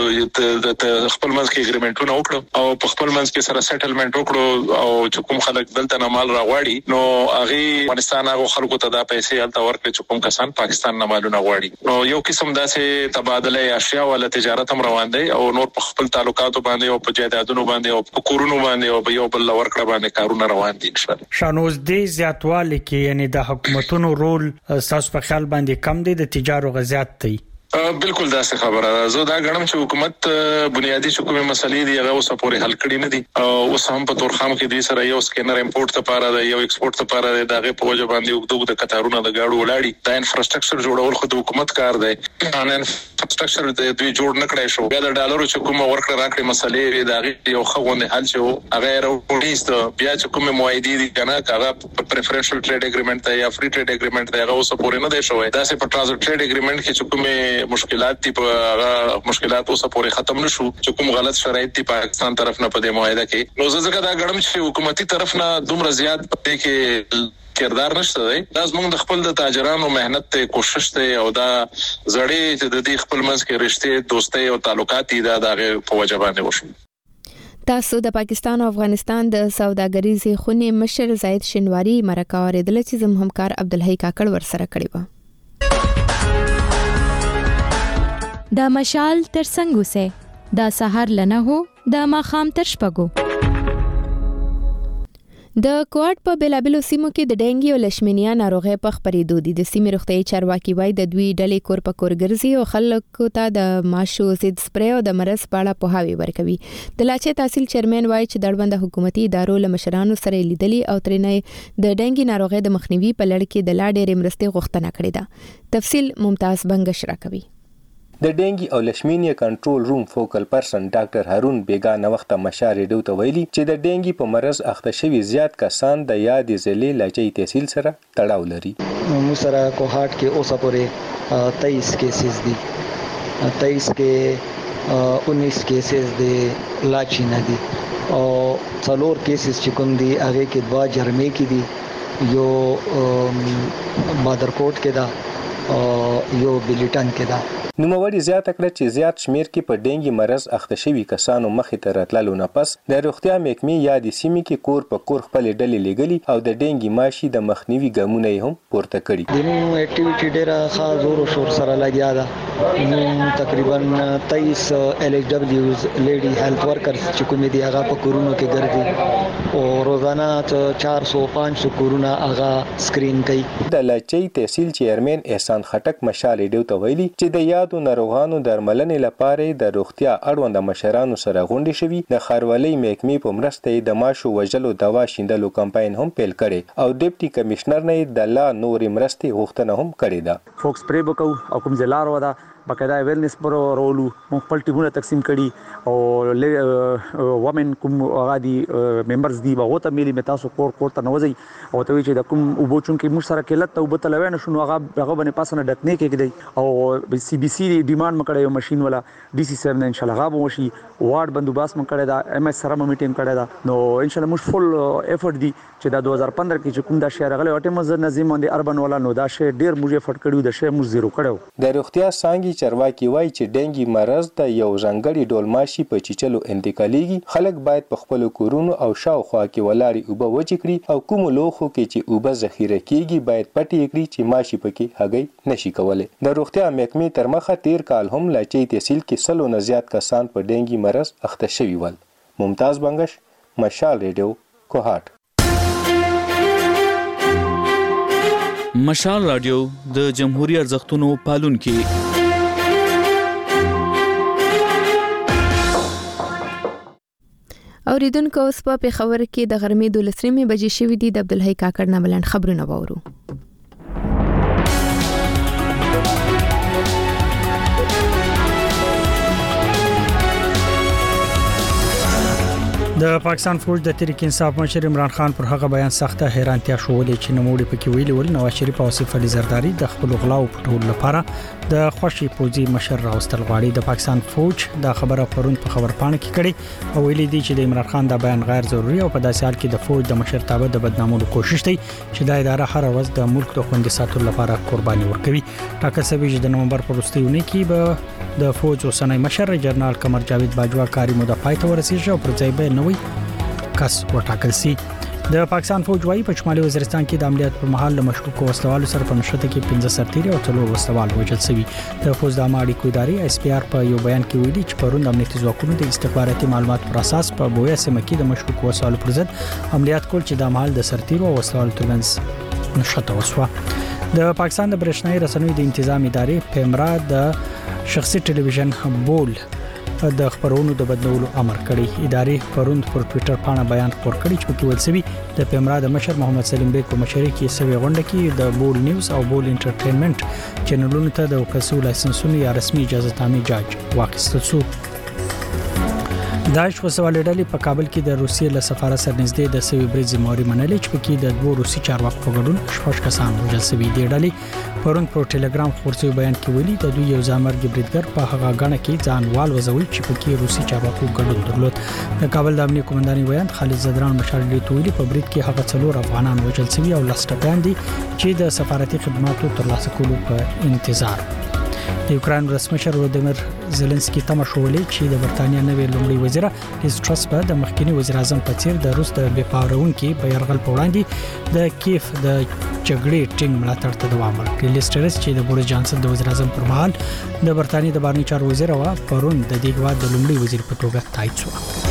د خپل منځ کې اګریمنټونه وکړو او په خپل منځ کې سره سیټلمنټ وکړو او چې کوم خلک دلته نه مال راغواړي نو هغه افغانستان هغه خلکو ته دا پیسې هلته ورکړي چې کوم کسان پاکستان نه مالونه غواړي نو یو قسم داسې تبادله اشیاء ولا تجارت هم روان دی او نور په خپل تعلقاتو باندې او په جایدادونو باندې او په کورونو باندې او په یو بل ورکړه باندې کارونه روان دي. شانوز دې زیاتوالی کې یعنی د حکومتونو رول تاسو په خیال باندې کم دی د تجارو غزيات دی؟ بالکل دا څه خبره ده. زه دا غواړم چې حکومت بنیادی چې کومه مسلې دي هغه اوس پورې حل کړي نه دي او اوس هم په تورخم کې دي سره یو سکینر امپورټ لپاره دی یو ایکسپورټ لپاره دی دغه په وجه باندې وګدو د کتارونو د گاډو ولاړی دا انفراستراکچر جوړول خو د حکومت کار دی ان انفراستراکچر د دوی جوړ نه کړی شو بیا د ډالرو چې کومه ورکړه راکړي مسلې دغه یو خوونه حل شو هغه راوړیست بیا چې کومه معاهده دي کنه هغه پریفرنشل ټریډ اګریمنت دی یا فری ټریډ اګریمنت دی هغه اوس پورې نه دی شوی دا سه په ټرانزیټ ټریډ اګریمنت کې چې کومه مشکلات دي په مشکلات اوس پورې ختم نشو چې کوم غلط شرایط دي پاکستان طرف نه په دې معاهده کې نو زه ځکه دا غواړم چې حکومتي طرف نه دومره زیات پته کې کردار نشته دی دا زموږ د خپل د تاجرانو مهنت ته کوشش ته او دا زړې چې د دې خپل منځ کې رشته دوستۍ او تعلقات دي دا دغه په وجه باندې وشو. تاسو د پاکستان او افغانستان د سوداګریزي خونې مشر زاید شنواری مرکه اوریدل چې زم همکار عبدالحی کاکړ ورسره کړی و. دا مشال تر څنګه وسه دا سحر لنه هو دا ماخام تر شپګو د کوټ په بلابلو سیمو کې د ډینګي او لشمینیا ناروغي په خبرېدو دي د سیمې روغتي چارواکي وایي د دوی ډلې کور په کور ګرځي او خلکو ته د ماشو ضد سپری او د مرز په اړه پوهاوی ورکوي. د لاچې تحصیل چیرمن وایي چې دړبند حکومتي ادارو له مشرانو سره لیدلي او ترېنه د ډینګي ناروغي د مخنیوي په لړ کې د لا ډېرې مرستې غوښتنه کړې ده. تفصیل ممتاز بنگش راکوي. د ډینګي او لشمینیا کنټرول روم فوکل پرسن ډاکټر هارون بیگا نو وخت مشار ریډیو ته ویلي چې د ډینګي په مرز اخته شوی زیات کسان د یادې ضلع لاچې تحصیل سره تړاو لري. مو سره کوهاټ کې اوسه پورې تیئیس کیسز دي تیئیس کې انیس کیسز دي لاچې نه دي او څلور کیسز چې کوم دي هغه کې دوا جرمې کې دي یو بادرکوټ کې دا او یو بلیټن کې دا. نوموړي زیاته کړه چې زیات شمیر کې په ډینګي مرز اخته شوي کسانو مخې ته راتللو نه پس د روغتیا محکمې یادې سیمې کې کور په کور خپلې ډلې لېږلي او د ډینګي ماشي د مخنیوي ګامونه یې هم پورته کړي. د نو اکټیویټي ډېره ښه زور او شور سره لګیا ده نو تقریبا تیئیس ایل ایچ ډبلیوز لیډي هیلث ورکرز چې کومې دي هغه په کورونو کې ګرځي او روزانه چار سو پنځه سو کورونه هغه سکرین کوي. د لاچې تحصیل چیرمن احسان خټک مشال ریډیو ته ویلي چې د یاد د ناروغانو درملنې لپاره د روغتیا اړوند مشرانو سره غونډې شوي د خاروالۍ محکمې په مرسته د ماشو وژلو دوا شیندلو کمپاین هم پیل کړي او ډیپټي کمشنر نه د لا نورې مرستې غوښتنه هم کړې ده. فوکس پرې وکاو او کوم ځلار ودا بقاعده ویلنس پرولو موږ خپل ټیمونه تقسیم کړي او وومن کوم غادي ممبرز دی هغه ته ملي متاسو کور کور ته نوځي او ته چې د کوم وبوچون کې موږ سره کله ته وبتلوي نه شنو هغه هغه باندې پاسنه ډکنه کېږي او سی بي سي ډیماند مکړه یو ماشين ولا ډي سي سره ان شاء الله غو شي وارد بندوباس مکړه دا ام اس سره میټینګ کړه دا نو ان شاء الله موږ فل ایفورت دی چې دا دوه هزار پندرہ کې چې کوم دا شهر غلې واټه مزه نظم باندې اربن ولا نو دا شی ډیر موږ ایفورت کړو دا شی موږ زیرو کړو د روغتیا څنګه چرواکي وایي چې ډنګي مرض د یو ځنګړي ډول ماشي په چیچلو انتقالېږي خلک باید په خپل کورونو او شاوخوا کې ولاړی اوبه وچ کړي او کوم لوخو کې چې اوبه ذخیره کیږي باید پټې کړي چې ماشي پکې هګۍ نشي کولای د روغتیا محکمې تر مخه تیر کال هم لاچي تحصیل کې سلو نه زیات کسان په ډنګي مرض اخته شوي ول ممتاز بنگش مشال ریډیو کوهات مشال رادیو د جمهوریت ارزښتونو پالونکي اوریدونکو اوس په پیښور کې د غرمې دولسمې بجې شوې دي د عبدالحی کاکړ نه بلند خبرونه وورو د پاکستان فوج د تحریک انصاف مشر عمران خان پر هغه بیان سخته حیرانتیا شولې چې نوموړي پکې ویلي ول نواز شریف او آصف علي زرداری د خپل غلاو پټول لپاره د خوشي پوزي مشر راوستل غواړي د پاکستان فوج دا خبره پرون په خبرپاڼه کې کړي او ویلي دي چې د عمران خان دا بیان غیر ضروري او په داسې حال کې د فوج د مشرتابه د بدنامولو کوشش کوي چې د اداره هر ورځ د ملک د خوندي ساتلو لپاره قرباني ورکوي ټاکل شوی چې د نومبر پر وروستیونه کې به د فوج اوسنۍ مشر جنرال قمر جاوید باجوا کاری موده پای ته ورسیږي او پر ځای به نوې کس وټاکل شي د پاکستان فوج وايي په شمالي وزیرستان کې د عملیات پر مهال له مشکوک وسلوالو سره په نشته کې پنځه سرتیري او څلور وسلوال وژل شوي د فوج د اماړي ادارې اس پی آر په یو بیان کې ویلي چې پرون د امنیتي ځواکونو د استخباراتي معلوماتو پر اساس په بویا سیمه کې د مشکوک وسلوالو پر ضد عملیات کول چې د مهال د سرتیرو او وسلوالو ترمنځ نشته وسوه د پاکستان د برېښنايي رسنیو د تنظیم ادارې پیمرا د شخصي ټلویزیون بول د خبرونو د بدلولو امر کړی ادارې پروند پر ټوئیټر باندې بیان خپور کړی چې په کې ولسوي د پیمرا د مشر محمد سلیم بیگ په مشرۍ کې سوي غونډه کې د بول نیوز او بول انټرټینمنټ چینلونو ته د وکړو لایسنسونو یا رسمي اجازه تامین جاج واخیستل شو داعش وسوالې ډلې په کابل کې د روسیې له سفارت سره نږدې د سوي بریج زموري منلې چې په کې د دوه روسي چارواکو په ګډون شپږ کسان وژل شوي دي ډلې پرون په ټلګرام خورسي بیان کې ویلي د دوی یو ځامرګ بریدګر په هغه غاڼه کې ځانوال وزوي چې په کې روسي چارواکو ګډون درلود د کابل د امنیه قومنداني ویان خالد زدران مشال تویلی په برید کې هغه څلور افغانان وژل شوي او لسټپیان دي چې د سفارتي خدماتو ترلاسه کولو په انتظار د یوکران رسمشر ولودیمیر زيلنسکي تم شولې چې د برتانیا نوې لومړي وزیره لیز ټرس په د مخکنی وزیر اعظم په څیر د روس د بیپارونکو په يرغل په وړاندې د کیف د جګړې ټینګ ملاتړ ته دوام ورکړي لیز ټرس چې د بوریس جانسن د وزیر اعظم پر مهال د برتانیا د بهرنی چارو وزیر او پرون د دې هیواد د لومړي وزیر په توګه تایید شو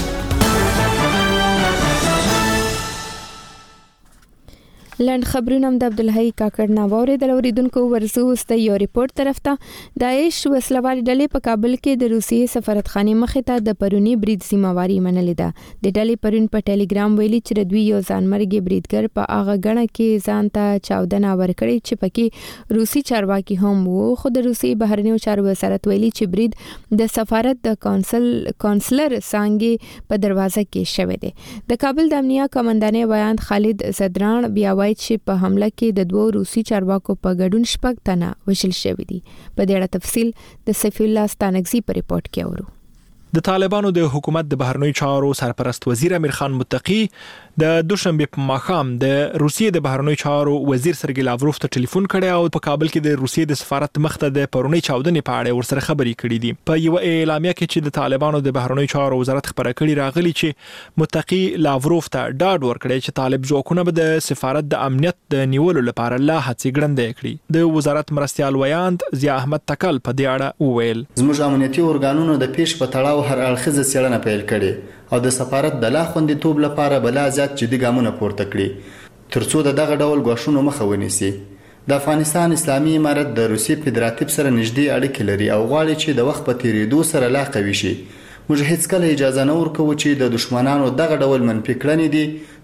لند خبرونه د عبدالحی کاکړ ناووري د اوریدونکو ورسو است یو ریپورت طرف ته داعش وسلوال ډلې په کابل کې د روسیې سفارتخانه مخې ته د پرونی برید ذمہواری منلې ده د ډلې پرون په ټلګرام ویلي چې دوی یو ځانمرګي بریدګر په هغه غړه کې ځان ته چاودنه ورکړي چې پکې روسي چارواکي هم وو خو د روسي بهرنیو چارو وزارت ویلي چې برید د سفارت د کونسل کونسلر څنګه په دروازه کې شوه دی د کابل د امنیه کمانډانې بیان خالد زدران بیا چې په حمله کې د دوه روسي چارواکو په ګډون شپږ تنه وژل شوي دي په دې اړه تفصیل د سیف الله ستانګزي په ریپورت کې اورو د طالبانو د حکومت د بهرنی چارو سرپرست وزیر امیر خان متقی د دوشنبه په ماښام د روسیې د بهرنی چارو وزیر سرګی لاوروف ته ټلیفون کړی او په کابل کې د روسیې د سفارت مخته د پرونی چاودنې په اړه ورسره خبرې کړې دي په یو اعلامیه کې چې د طالبانو د بهرنی چارو وزارت خبره کړې راغلي چې متقی لاوروف ته ډاډ ورکړی چې طالب ځواکونه به د سفارت د امنیت د نیولو لپاره لا هڅې ګړندې کړي د وزارت مرستيال ویاند ضیا احمد تکل په دې اړه وویل زموږ امنیتي ارګانونو د پیش په تړاو هر اړخیزه څېړنه پیل کړې او د سفارت د لا خوندیتوب لپاره بلا زیات جدي ګامونه پورته کړي ترڅو د دغه ډول غوښنو مخه ونیسي د افغانستان اسلامي امارت د روسي فدراتیو سره نږدې اړیکې لري او غواړي چې د وخت په تیریدو سره لا قوي شي موږ هیڅ کله اجازه نه ورکوو چې د دشمنانو دغه ډول منفي کړنې دي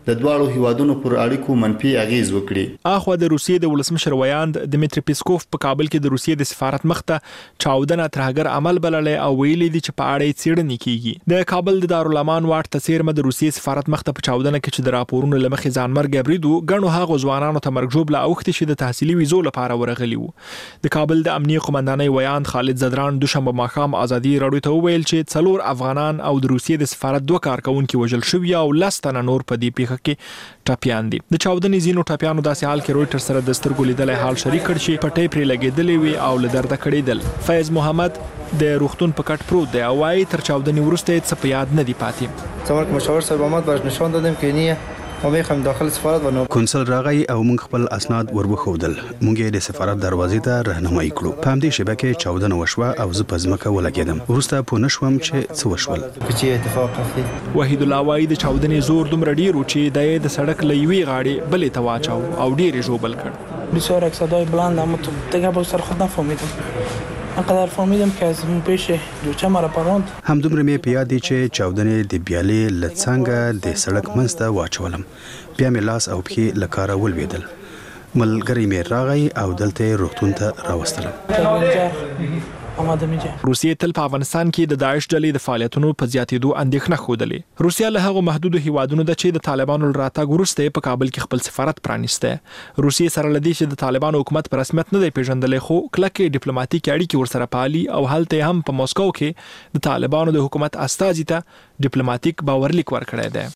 د دواړو هیوادونو پر اړیکو منفي اغیز وکړي. اخو د روسیې د ولسمشر ویاند دمیتری پیسکوف په کابل کې د روسیې د سفارت مخته چاودنه ترهګر عمل بللې او ویلي دي چې په اړه څېړنې کیږي. د کابل د دارالامان واټ تسیرمه د روسیې سفارت مخته په چاودنه کې چې د راپورونو لمخې ځانمرګ بریدو غنو هغه ځوانانو ته مرګ جوړ لا اوخت چې د تحصیلي ویزو لپاره ورغلي وو. د کابل د امنیه قومندانۍ ویاند خالد زدران دوشنبه ماښام ازادي راډیو ته وویل چې څلور افغانان او د روسیې د سفارت دوه کارکونکو وژل شوي او لستنه نور په دې پیښه کې ټاپیان دي. د چاودنې زینو ټاپیانو داسې حال کې رويټر سره د سترګو لیدلای حال شریک کړ چې پټې پرې لګېدلې وي او له درده کړېدل. فیض محمد د روغتون په کټ پروت دی او وايي تر چاودنې وروسته څه په یاد نه دی پاتې. څومره مشاور صاحب محمد باز نشان دادم که نه ما هم داخل سفارت ونو کنسل راغی او موږ خپل اسناد وربخودل. موږ یې د سفارت دروازې ته راهنمایي کړو. په همدې شیبه کې چاودنه وشوه او زه په ځمکه ولګېدم. وروسته پوه نشوم چې څه وشول. چې اتفاق اخلي وحید الله وايي د چاودنې زور دومره ډیر و چې د سړک له یوې غاړې بلې ته واچاو او ډیر یې ژوبل کړ. بسیار یک صدای بلند اما دیگه با سر خود نفهمیدم. انقدر فهمیدم که از اون پیش جوچه مرا پراند. همدومره مې په یاد دی چې چاودنې د بیالې له څنګه د سړک منځ ته واچولم. بیا مې لاس او پښې له کاره ولوېدل. ملګری مې راغی او دلته روغتون ته راوستلم. روسیې تل په افغانستان کې د داعش ډلې د فعالیتونو په زیاتېدو اندېښنه ښودلې. روسیا له هغو محدودو هیوادونو ده چې د طالبانو له راتګ وروسته په کابل کې خپل سفارت پرانیسته. روسیې سره له دې چې د طالبانو حکومت په رسمیت نه دی پیژندلی خو کلکې ډیپلوماټیکې اړیکې ورسره پالي او هلته هم په موسکو کې د طالبانو د حکومت استازي ته ډیپلوماټیک باورلیک ورکړی دی.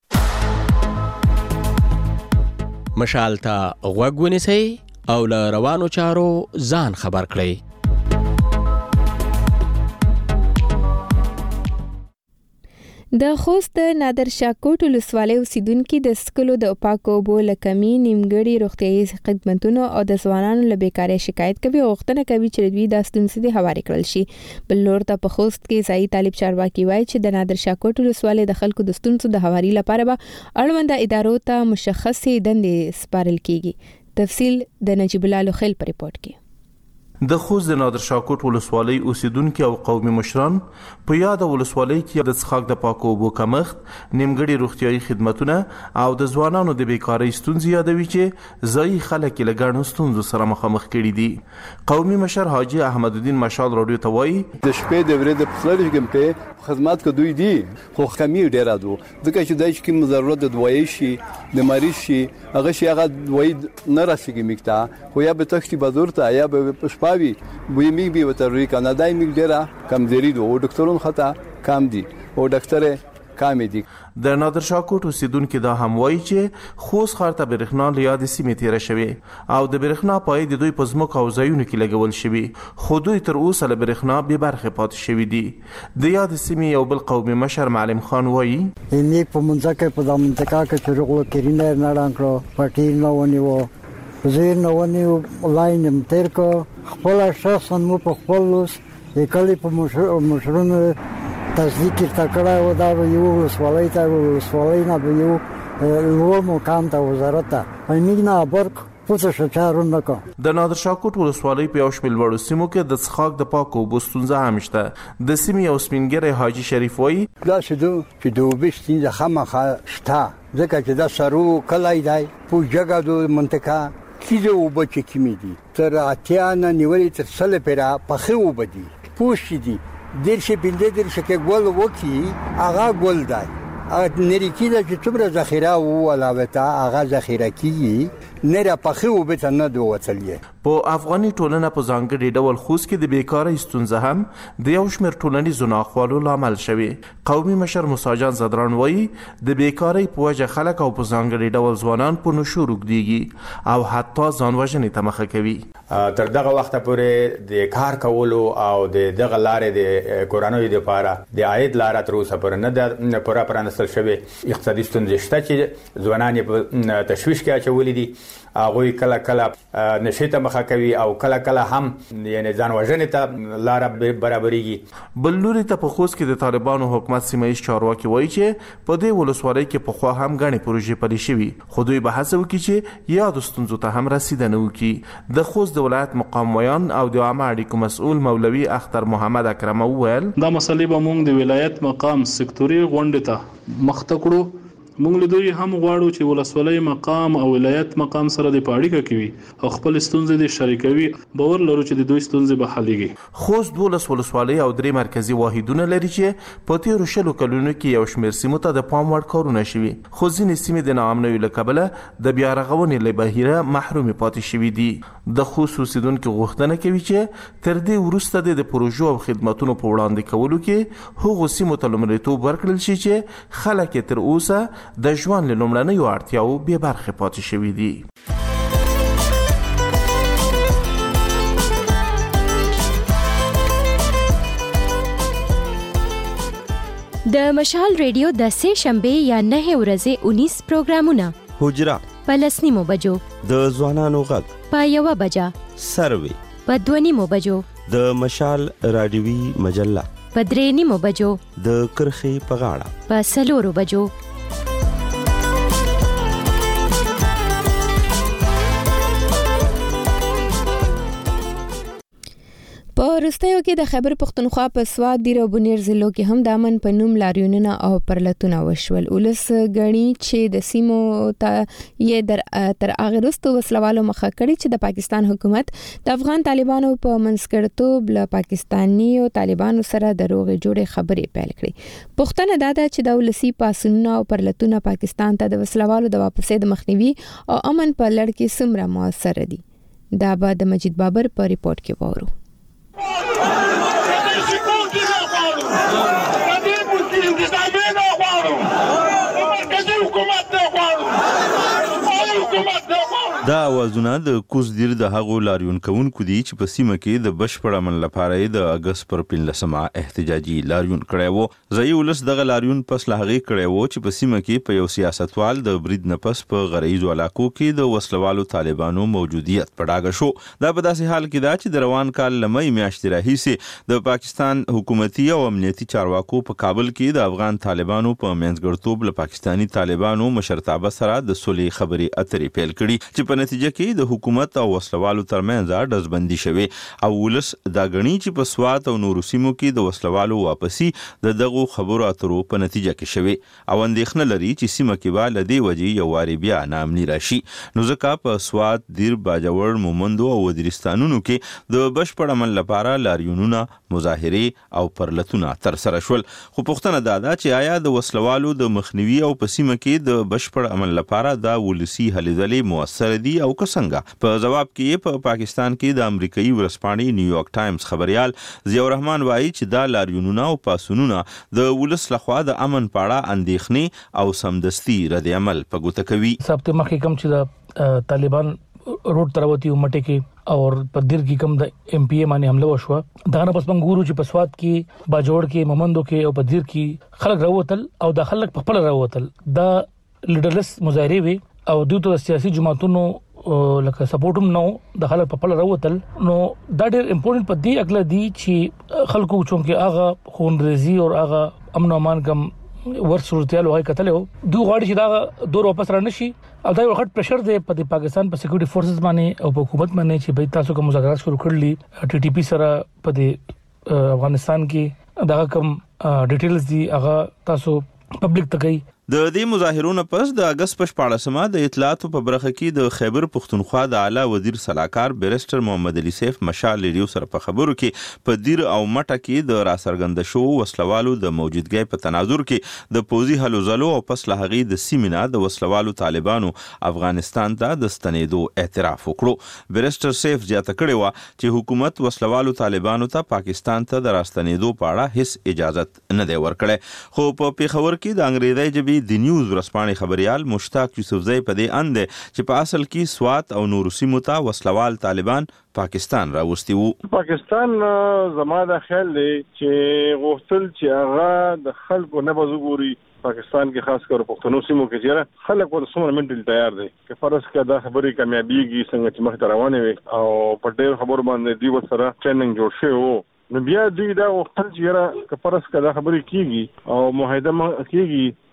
مشال ته غوږ ونیسئ او له روانو چارو ځان خبر کړئ. د خوست د نادر شاه کوټ ولسوالۍ اوسیدونکو د سکلو د پاکو اوبو له کمي نیمګړي روغتیايي خدماتونو او د ځوانانو له بیکارۍ شکایت کوي او غوښتنه کوي چې دوی د ستونزې د هواري کړل شي. بل لور ته په خوست کې ځایي طالب چارواکي وایي چې د نادر شاه کوټ ولسوالۍ د خلکو د ستونزو د هواري لپاره به اړونده ادارو ته مشخصې دندې سپارل کیږي. تفصیل د نجیب الله لوخیل په ریپورت کې. د خوست د نادر شاه کوټ ولسوالۍ اوسیدونکو او قومي مشران په یاد ولسوالۍ کې د څښاک د پاکو اوبو کمښت، نیمګړي روغتیايي خدماتونه او د ځوانانو د بیکارۍ ستونزې یادوي چې ځایي خلک له ګڼو ستونزو سره مخامخ کړي دي. قومي مشر حاجي احمد الدین مشال راډیو ته وایي د شپې د ورځې په څلور کې په خدمات کې دوی دي خو کمی ډیر ادو ځکه چې دای چې ضرورت د دوايي شي د مریض شي هغه شي هغه دوايي نه راسيږي میکتا خو یا به تختی بازار ته یا به پاوی بوی می بي وترې کنه دای می ډیره کمزوري دي او ډاکټرون خطا کم دي او ډاکټر کم دي. د نادر شاه کوټ اوسیدونکو دا هم وایي چې خوست ښار ته برېښنا له یادې سیمې تیره شوې او د برېښنا پای د دوی په ځمکو او ځایونو کې لګول شوي خو دوی تر اوسه له برېښنا بې برخې پاتې شوي دي. د یادې سیمې یو بل قومي مشر معلم خان وایي نیک په منځکه په د منطقه کې چې رغلو کرینه نه رانکړو پټی نه ونیو زیر نه ونیو لاین تیر کو خپل شخصا مو په خپل لوس یکلی په مشرونو تصدیق کړه او دا یو ولسوالۍ ته ولسوالۍ نه به یو لوړ مقام ته وزارت ته ایمینا برک پوڅه شچارو نکو. د نادر شاه کوټ ولسوالۍ په یو شمېر وړو سیمو کې د څښاک د پاکو اوبو ستونزه هم شته. د سیمې یو سپینګری حاجي شریف وایي دا چې د اوبو ستونزه خامخا شته ځکه چې دا سرو کلای دی په جګړو منطقه کې د اوبو چې کمی دي تر اتیا نه نیولې تر سل پیرا پخې اوبو دي پوښ دي دیر شي بنده دیر شي کې ګول وکي هغه ګول دی ا نریکی د چتبر ذخیره او علاوه تا هغه ذخیره کیږي نره پخې او به نه دوتلې. په افغاني ټولنه په ځانګړي ډول خوست کې د بیکارۍ ستونزه هم د یو شمېر ټولنیزو ناخوالو لامل شوی. قومي مشر موسی جان زدران وایي د بیکارۍ په وجه خلک او په ځانګړي ډول ځوانان په نشو روږديږي او حتی ځان وژنې ته مخه کوي. تر دغه وخت پورې د کار کولو او د دغه لارې د کورنۍ لپاره د عاید لار تر اوسه پورې نه د پوره پرانستل شوی. اقتصادي ستونزې شته چې ځوانان په تشویش کې اچولې دي. هغه کله کله نشته مخه کوي او کله کله هم یعنی ځان وژنې ته لار برابرېږي. بل لوري ته په خوست کې د طالبانو حکومت سیمایي چارواکي وایي چې په دې ولسوالۍ کې په خوا هم غني پروژې پلي شوي خو دوی به هڅه وکړي چې یاد ستونزو ته هم رسیدنه وکړي. د خوست د ولایت مقام ویان او د عامه اړیکو مسؤل مولوي اختر محمد اکرم وویل دا مسلې به موږ د ولایت مقام سکتوري غونډه ته مخته کړو موږ له دوی هم غواړو چې ولسوالۍ مقام او ولایت مقام سره د پاړیکه کوي او خپل ستونزې د شریکوي. باور لرو چې د دوی ستونزې به حلېږي. خوست دولس ولسوالۍ او درې مرکزی واحدونه لري چې په تیرو شلو کلونو کې یو شمېر سیمو ته د پام وړ کارونه شوي، خو ځینې سیمې د ناامنیو له کبله د بیا رغونې له بهیره محرومې پاتې شوي دي. د خوست اوسیدونکو غوښتنه کوي چې تر دې وروسته د پروژو او خدماتونو په وړاندې کولو کې هغو سیمو ته لومړیتوب ورکړل شي چې خلک تر اوسه د ژوند له لومړنیو اړتیاو بې برخې پاتې شوي دي. د مشال ریډیو د سه شنبه یا نه ورځې انیس پروګرامونه: حجره په لسنیمو بجو، د ځوانانو غږ په یوه بجه، سروي په دوه نیمو بجو، د مشال رادیوي مجله په درې نیمو بجو، د کرخې په غاړه په څلورو بجو. په وروستیو کې د خیبر پختونخوا په سوات دیر او بونیر ضلعو کې هم د امن په نوم لاریونونه او پرلتونه وشول. ولس غني چې د سیمو ته یې در تر هغه وروسته وسلوالو مخه کړی چې د پاکستان حکومت د افغان طالبانو په منځګړیتوب له پاکستاني او طالبانو سره د روغې جوړې خبرې پیل کړې. پښتنه دا ده چې د ولسی پاسونو او پرلتونه پاکستان ته د وسلوالو د واپسې د مخنیوي او امن په لړ کې څومره موثر دي. دا به د مجید بابر په ریپورت کې وورو. دا اوازونه د کوزدیر د هغو لاریون کوونکو دي چې په سیمه کې د بشپړ امن لپاره د اگست پر پنځلسمه احتجاجي لاریون کړی و. ځایي ولس دغه لاریون پس له هغې کړی و چې په سیمه کې په یو سیاستوال د برید نه پس په غرایزو علاقو کې د وسلوالو طالبانو موجودیت په ډاګه شو. دا په داسې حال کې ده چې د روان کال له مۍ میاشتې راهیسې د پاکستان حکومتي او امنیتي چارواکو په کابل کې د افغان طالبانو په منځګړیتوب له پاکستاني طالبانو مشرتابه سره د صلحې خبرې اترې پیل کړي چې په نتیجه کې د حکومت او وسلوالو ترمنځ ډزبندي شوه او ولس دا غني چې په سوات او نورو سیمو کې د وسلوالو واپسی د دغه خبرو اترو په نتیجه کې شوه او اندېښنه لري چې سیمه کې به لدی وجې یو واری بیا نامني راشي. نو ځکه په سوات، دیر، باجوړ، مومندو او وزیرستانونو کې د بشپړ عمل لپاره لاریونونه، مظاهره او پرلتونه تر سره شول. خو پوښتنه دا ده چې آیا د وسلوالو د مخنیوي او په سیمه کې د بشپړ عمل لپاره دا ولسی هلې ځلې موثر دي او که څنګه؟ په جواب کې په پاکستان کې د امریکایي ورځپاڼې نیویارک ټایمز خبريال ضیاء الرحمن وایي چې دا لاریونونه او پاسونونه د ولس لخوا د امن پاړه اندېښنې او سمدستي رد عمل په ګوته کوي. سبته مخکې کوم چې د طالبان روډ تروتی ومټه کې او په دیر کې کوم د ایم پی ای باندې حمله وشو. دا نه پس منګورو چې په سوات کې، باجوړ کې، مومندو کې او په دیر کې خلک راوتل او د خلک په خپل راوتل. دا لیډرلس مظاهره وي او دوی ته سیاسي جماعتونو لکه سپورټوم نو د خلک په خپل راوتل. نو دا ډېر امپورټنت په دې اکله دی چې خلکو چونکه هغه خونریزي او هغه امن او امان کم ورسورتيال وای کتل دوه غواړي چې دا دور واپس را نشي او دا یو غټ پرشر دی په پاکستان په سکیورټي فورسز باندې او په حکومت باندې چې به تاسو کوم مذاکرات شروع کړلی ټي ټي پی سره په افغانستان کې دا کوم ډیټیلز دي هغه تاسو پبلک ته کوي. د دې مظاهرونو پس د اگست په شپاړسمه د اطلاعاتو په برخه کې د خیبر پختونخوا د اعلی وزیر صلاحکار بیرسټر محمد علي سیف مشال ریډیو سره په خبرو کې په دیر او مټه کې د راسرګند شو وسلوالو د موجودګۍ په تناظر کې د پوزي هلو زلو او پس لهغي د سیمینا د وسلوالو طالبانو افغانستان ته د ستنېدو اعتراف وکړو. بیرسټر سیف زیاته کړې و چې حکومت وسلوالو طالبانو ته پاکستان ته د راستنېدو په اړه هیڅ اجازه نه دی ورکړی. خو په پیښور کې د انګریزي ژبې د نیوز ورځپاڼې خبريال مشتاق یوسفزئی په دې اند چې په اصل کې سوات او نورو سیمو ته وسلوال طالبان پاکستان راوستي وو. پاکستان زما د خیال دی چې غوښتل چې هغه د خلکو نه بزګوري پاکستان کې خاص کر پښتنو سیمو کې چې خلک ور سمون منټل تیار دي چې فرض کړه دا خبرې کامیابیږي څنګه چې مخ ته روانه وي او په ډېر خبر باندې دی وسره ټریننګ جوړ شوی وو. نو بیا دوی دا وختل چې را کفرس کړه خبرې کیږي او معاهده کیږي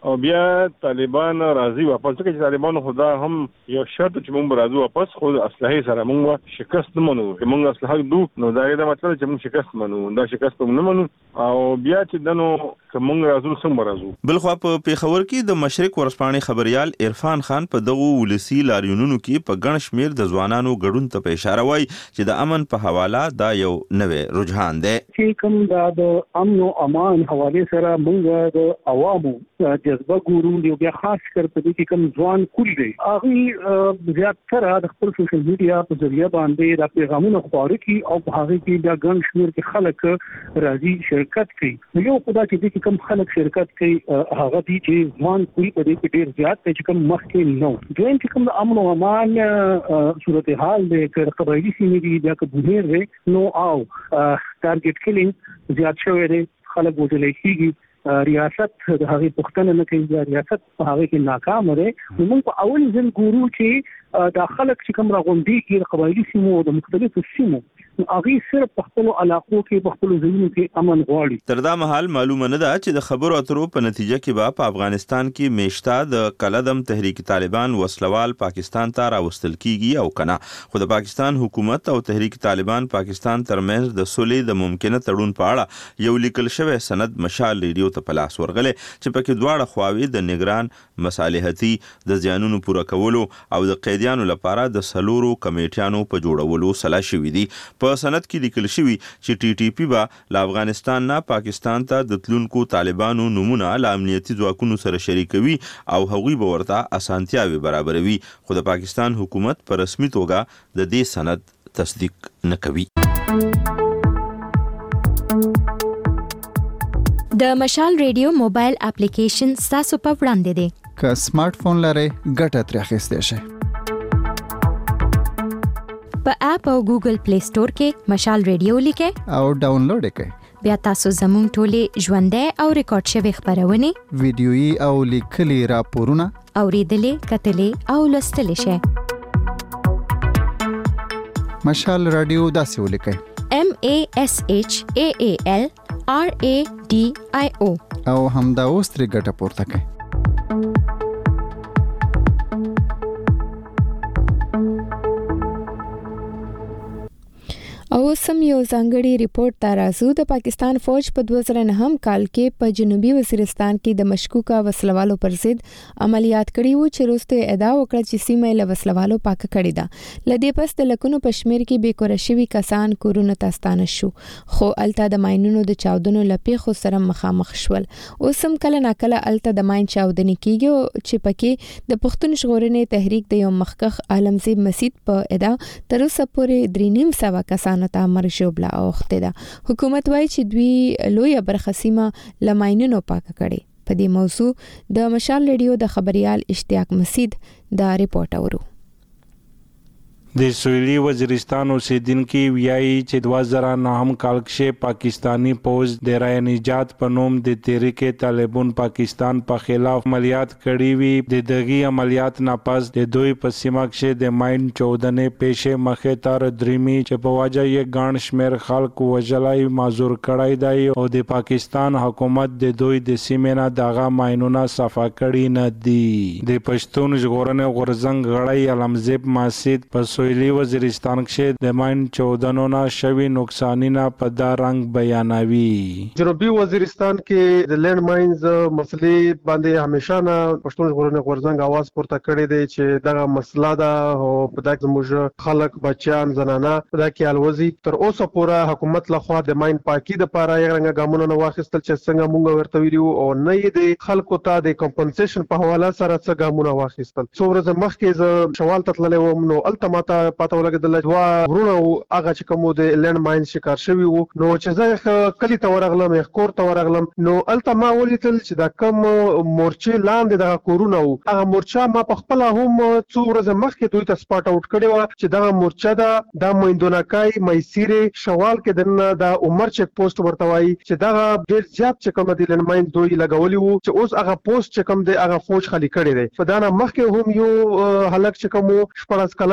او بیا طالبان راځي واپس چې طالبان خدا هم یو شرط چې موږ راځو واپس خو اسلحه سره موږ شکست نه منو موږ اسلحه دو نو دا دا مطلب چې موږ شکست منو دا شکست نه منو او بیا چې دنو کوم راځو څنګه راځو. بل خو په پیښور کې د مشرق ورځپاڼې خبريال عرفان خان په دغه ولسی لاریونونو کې په ګڼ شمیر د ځوانانو ګډون ته اشاره وای چې د امن په حواله دا یو نوې رجحان دی چې کوم د امن او امان حواله سره موږ د عوامو جذبه ګورو دی بیا خاص کر په دې کې کوم ځوان کول دی هغه زیات تر د خپل سوشل میډیا په ذریعہ باندې د پیغامونو خبرو کې او په هغه کې بیا ګڼ شمیر کې خلک راځي شرکت کوي. یو خدای چې کوم خلک شرکت کوي هغه دي چې ځوان کوي په دې کې ډیر زیات چې کوم مخکې نو دویم چې کوم امن او امان صورتحال د قبایلی سیمې دي بیا که بهیر دی نو او ټارګټ کلینګ زیات شوی دی خلک وژل کېږي ریاست د هغه پښتنه نه کوي ریاست په هغه کې ناکام دی. موږ په اول ځل ګورو چې د خلک چې کوم راغونډي کې قبایلی سیمو د مختلفو سیمو هغه صرف په خپل علاقو کې په خپل ځایونو کې امن غواړي. تر دا مهال معلومه نه ده چې د خبرو اترو په نتیجه کې به په افغانستان کې میشته د کلدم تحریک طالبان وسلوال پاکستان ته راوستل کیږي او کنه خو د پاکستان حکومت او تحریک طالبان پاکستان ترمنځ د سولې د ممکنه تړون په اړه یو لیکل شوی سند مشال ریډیو ته په لاس ورغله چې پکې دواړه خواوې د نگران مصالحتي د ځانونو پوره کولو او د قیدیانو لپاره د سلورو کمیټیانو په جوړولو سلا شوې دي. په سند کې لیکل شوی چې ټي ټي پی با له افغانستان نه پاکستان ته د تلونکو طالبانو نمونه له امنیتي ځواکونو سره شریکوي او هغوی به ورته اسانتیاوي برابروي خو د پاکستان حکومت په رسمي توګه د دې سند تصدیق نه کوي. د مشال ریډیو موبایل اپلیکیشن تاسو په وړاندې دی. که سمارټ فون لرئ ګټه ترې اخیستی شئ. په اپ او ګوګل پلی سٹور کې مشال ریډیو لیکئ او ډاونلوډ کړئ. بیا تاسو زموږ ټولې ژوندۍ او ریکارډ شوی خبرونه ویډیويي او لیکلي راپورونه اوریدلې کتلې او لوستلې شئ. مشال رادیو داسې ولیکئ M A S H A A L R A D I O او همدا اوس ترې ګټه پورته کړئ. او سم یو ځانګړي ریپورت ته راځو. د پاکستان فوج په دوه زره نهم کال کې په جنوبي وزیرستان کې د مشکوکه وسلوالو پر ضد عملیات کړي وو چې وروسته ادعا وکړه چې سیمه له وسلوالو پاک کړي ده. لدې پس د لکونو پشمیر کې بې کور شوي کسان کورونه ته ستانه شو خو الته د ماينونو د چاودنو لپې خو سره مخامخ شول. اوسم کله ناکله الته د ماين چاودنې کیږي چې پکې د پښتون ژغورنې تحریک د یو مخکخ عالمزیب مسید په ادعا تر اوسه پورې درې نیم سوه کسان ته مرګ ژوبله اوخته ده. حکومت وایي چې دوی لوی برخه سیمه لماینونو پاک کړي. په دې موضوع د مشال ریډیو د خبريال اشتیاق مسید دا ریپورت اورو. د سویلي وزیرستان اوسیدونکو ویایي چې دوه زره نهم کال کې پاکستانی پوز د رای نجات په نوم د تحریک طالبان پاکستان په خلاف عملیات کړي وي. د دغه عملیات نه پس د دوی په سیمه کې د ماین چودنې پیښې مخې ته درېمي چې په وجه یې ګڼ شمېر خلک وژلای معذور کړی دی او د پاکستان حکومت د دوی د سیمې نه دغه ماینونه صفا کړي نه دي. د پښتون ژغورنې غورځنګ غړی علمزیب مسید په سویلي وزیرستان کې د ماین چودنو نه شوي نقصانونه په دا رنګ بیانوي. جنوبي وزیرستان کې د لینډ ماینز مسلې باندې همیشه نه پښتون ژغورنې غورځنګ आवाज پورته کړی دی چې دغه مسله ده او په دغه زموږ خلک بچیان زنانه په دغه کې الوزي. تر اوسه پورې حکومت لخوا د ماین پاکي د لپاره یو رنګ ګامونه نه واخیستل چې څنګه مونږ ورته ویلو او نه یې د خلکو ته د کمپنسیشن په حواله سره څه ګامونه واخیستل. څو ورځې مخکې ز شوال ته تللی وم نو الته پته ولګېدله دوه ورونه هغه چې کوم د لینډ ماین شکار شوي وو نو چې زه کلي ته ورغلم کور ته ورغلم نو الته ما ولیدل چې دا کم مورچې لاندې دغه کورونه وو. هغه مورچه ما په خپله هم څو ورځې مخکې دوی ته سپاټ آوټ کړې وه چې دغه مورچه ده دا میندونکای میسیرې شوال کې دننه د عمر چک پوسټ ورته وایي چې دغه ډېر زیات چې کوم د لینډ ماین دوی لګولي وو چې اوس هغه پوسټ چې کوم دی هغه فوج خالي کړی دی. په دا نه مخکې هم یو هلک چې کوم شپاړس کلن اکرم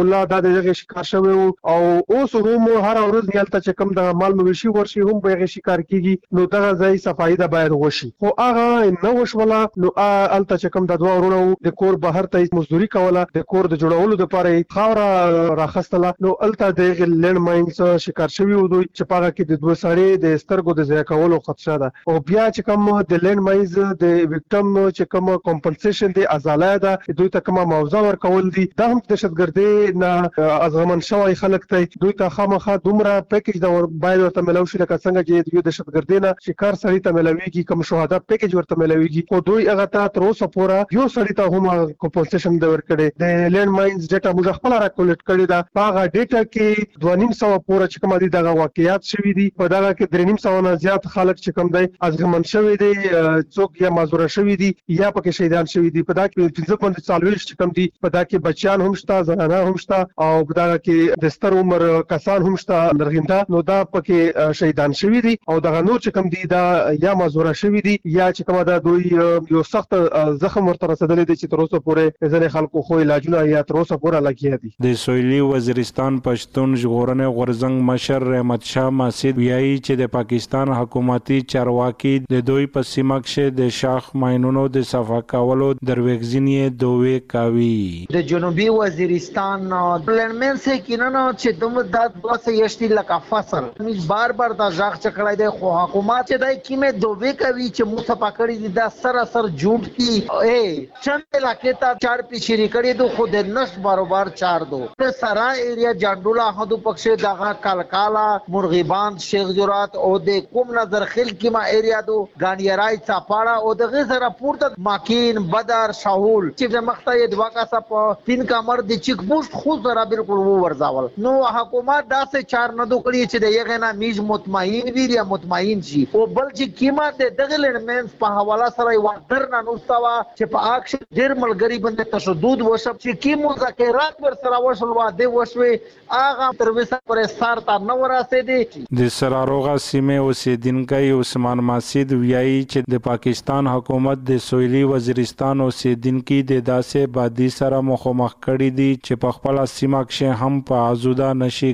الله دا دغه شکار شوی او اوس هم هر ورځ نیالته چې کوم د مال مویشي ورشي هم به غي شکار کیږي نو دغه ځای صفایي د باید وشي خو هغه نو وشوله نو الته چې کوم د دوه ورونو د کور بهر ته مزدوري کوله د کور د جوړولو لپاره خاوره راخستله نو الته د لند ماینز شکار شوی و دوی چې پاګه کې د دوه سړي د سترګو د ځای کولو خدشه ده او بیا چې کوم د لند ماینز د وکټم چې کوم کمپنسیشن دی ازاله ده دوی ته کومه موضوع ورکول دي دا هم دهشتګردي نه ازغمن شوی خلک ته دوی ته خامخا دومره پیکیج دا باید ورته ملو شي لکه څنګه چې یو دهشتګردي نه شکار سړی ته ملويږي کوم شهدا پیکیج ورته ملويږي خو دوی هغه ته تر اوسه پورې یو سړی ته هم کمپنسیشن دی ورکړي د لند ماینز ډیټا موږ خپل راکولیټ کړی دا هغه ډیټا کې دوه نیم سو پورې چې کوم دي دغه واقعیات شوي دي په دغه کې درې نیم سو نه زیات خلک چې کوم دی ازغمن شوی دي څوک یا مازور شوی دي یا پکې شهیدان شوی دي په دا کې پنځه پنځه څلوېښت چې کوم دي په دا کې بچیان هم شته زنانه هم شته او په دا کې د ستر عمر کسان هم شته لرغوندا نو دا پکې شهیدان شوی دي او دغه نور چې کوم دي دا یا مازور شوی دي یا چې کوم دا دوی یو سخت زخم ورته رسیدلی دي چې تر اوسه پورې ځینې خلکو خو علاجونه یا تر اوسه پورې لګیا دي د سویلي وزیرستان پښتون ژغورنې غورځنګ مشر رحمت شاه ماسید ویایي چې د پاکستان حکومتي چارواکي د دوی په سیمه کې د شاخ ماینونو د صفا کولو دروغجنې دوی کوي د جنوبي وزیرستان لنمن سه کیننه چې دوم د دوسه یشتي لکه فصل موږ بار بار دا ځاغ چکړای دی خو حکومت چې دای کیمه دوی کوي چې مو صفا کړی دي دا سراسر جھوٹ کی اے چند علاقې ته چار پیشری کړی دو خود نش برابر چار دو د سرا ایریا جاندولا هدو پکشه دغه کالکالا مرغیباند شیخ جرات او د کوم نظر خل کیما ایریا دو غانیرای چاپاړه او دغه سره پورته ماکین بدر شاهول چې د مخته دوا کا سپ تین کمر د چیک پوسټ خو زرا بالکل وو ورزاول نو حکومت داسې چار نه دوکړي چې د یغه نه میج مطمئن وی یا مطمئن شي او بل چې کیما د دغه لړمنس په حواله سره یو درنه نوستوا چې په اکش ډیر ملګری باندې تشدد وشپ چې کی مذاکرات ور سره وشول واده وشوي اغه تر وسه پر سار تا نو راسېدي د سراروغه سیمه اوسیدونکو عثمان ماسید ویایي چې د پاکستان حکومت د سویلي وزیرستان اوسیدونکو د داسې بادي سره مخامخ کړي دي چې په خپل سیمه کې هم په ازوده نشي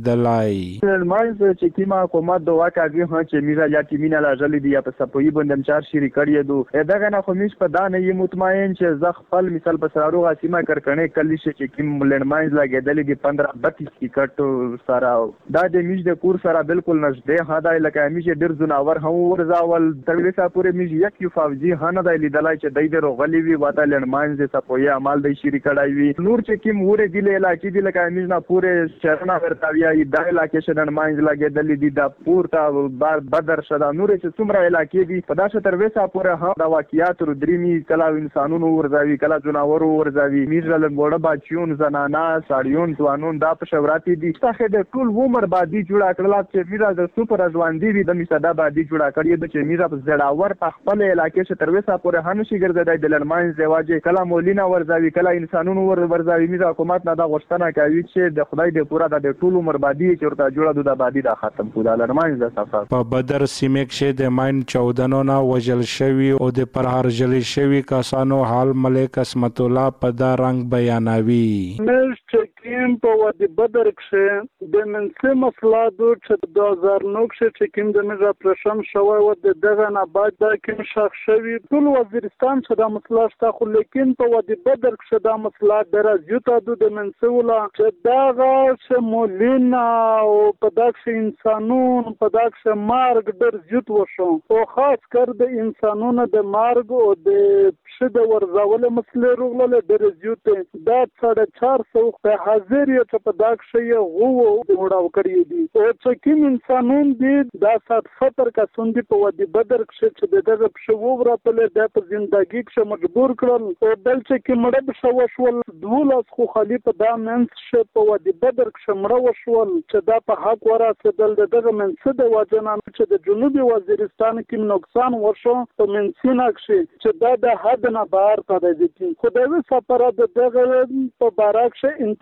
ګرځیدلای ماینز چې کیما حکومت د واکاږي هه چې میرا یا کیمینا لاجلې دی په سپوی باندې چار شری کړی دو دغه نه خو میش په دانه یې مطمئن چې ز خپل مثال په سراروغه سیمه کرکنه کلی شي چې کیم لند ماینز لګیدلې دي پندرہ بتیس کی کټ سره دا د میش د کور سره بالکل نږدې هدا لکه میش ډیر زناور هم ورزاول ترویسا پورې میش یک یو فوجي هنه د لیدلای چې دای د روغلی وی واته لند ماینز د سپوی عمل د شری کړای وی نور چې کیم وره دی له علاقې دی لکه میش نه پورې شرنا ورتاویا د علاقې شنن ماینز لګیدلې دي د پورته بدر شدا نور چې څومره علاقې دي په داسه ترویسا پورې هم دا واقعیات رودريمي کلا انسانونو ورزاوي کلا جناورو ورزاوي میرل ګوړه باچیون زنانا ساړیون ځوانون دا په شوراتي دي څخه د ټول عمر بادي جوړه کړل چې میرا د سپر ځوان دي د میسدا بادي جوړه کړی د چې میرا په زړاور په خپل علاقې شه ترویسا پورې هنشي ګرځیدای د لړماین زواجه کلا مولینا ورزاوي کلا انسانونو ورزاوي میرا حکومت نه دا غوښتنه کوي چې د خدای د پورا د ټول عمر بادي چې ورته جوړه د بادي دا ختم کو د لړماین د سفر په بدر سیمه کې د ماین چودنو نه وجل شوی او د پرهار جلی شوی کسانو حال ملک اسمت الله په دا رنگ بیانوي مش چکیم په ودی بدر کې د منسه مسلادو چې د دوه هزار نو کې چکیم د مجا پرشم شوی و د دغه نه بعد دا کوم شخص شوی ټول وزیرستان چې د مسلاد تا خو لیکن په ودی بدر کې د مسلاد درجه ته د منسه ولا چې داغه چې مولینا او په دغه انسانون په دغه مارګ درجه وشو او خاص کر د انسانونو د مارګ او د شد ورزاول مسله روغله درجه دا څه چار سو په حاضر یو چې په دغه شی غو وړاو کړی دي او چې کوم انسانون دي دا سات فتر کا سوندي په ودی بدر کې چې دغه په شو ورته د په ژوندۍ کې مجبور کړل او بل چې کې مړ شو شول دولس خو خلیفہ دا منس ش په ودی بدر کې مړ وشول چې دا په حق ورسېدل دغه منس د واجنان چې د جنوبي وزیرستان کې نقصان ورشو په منسینه کې چې دا د حد نه بهر پاتې دي خدای سفر د دغه په بارک شه انتظامیه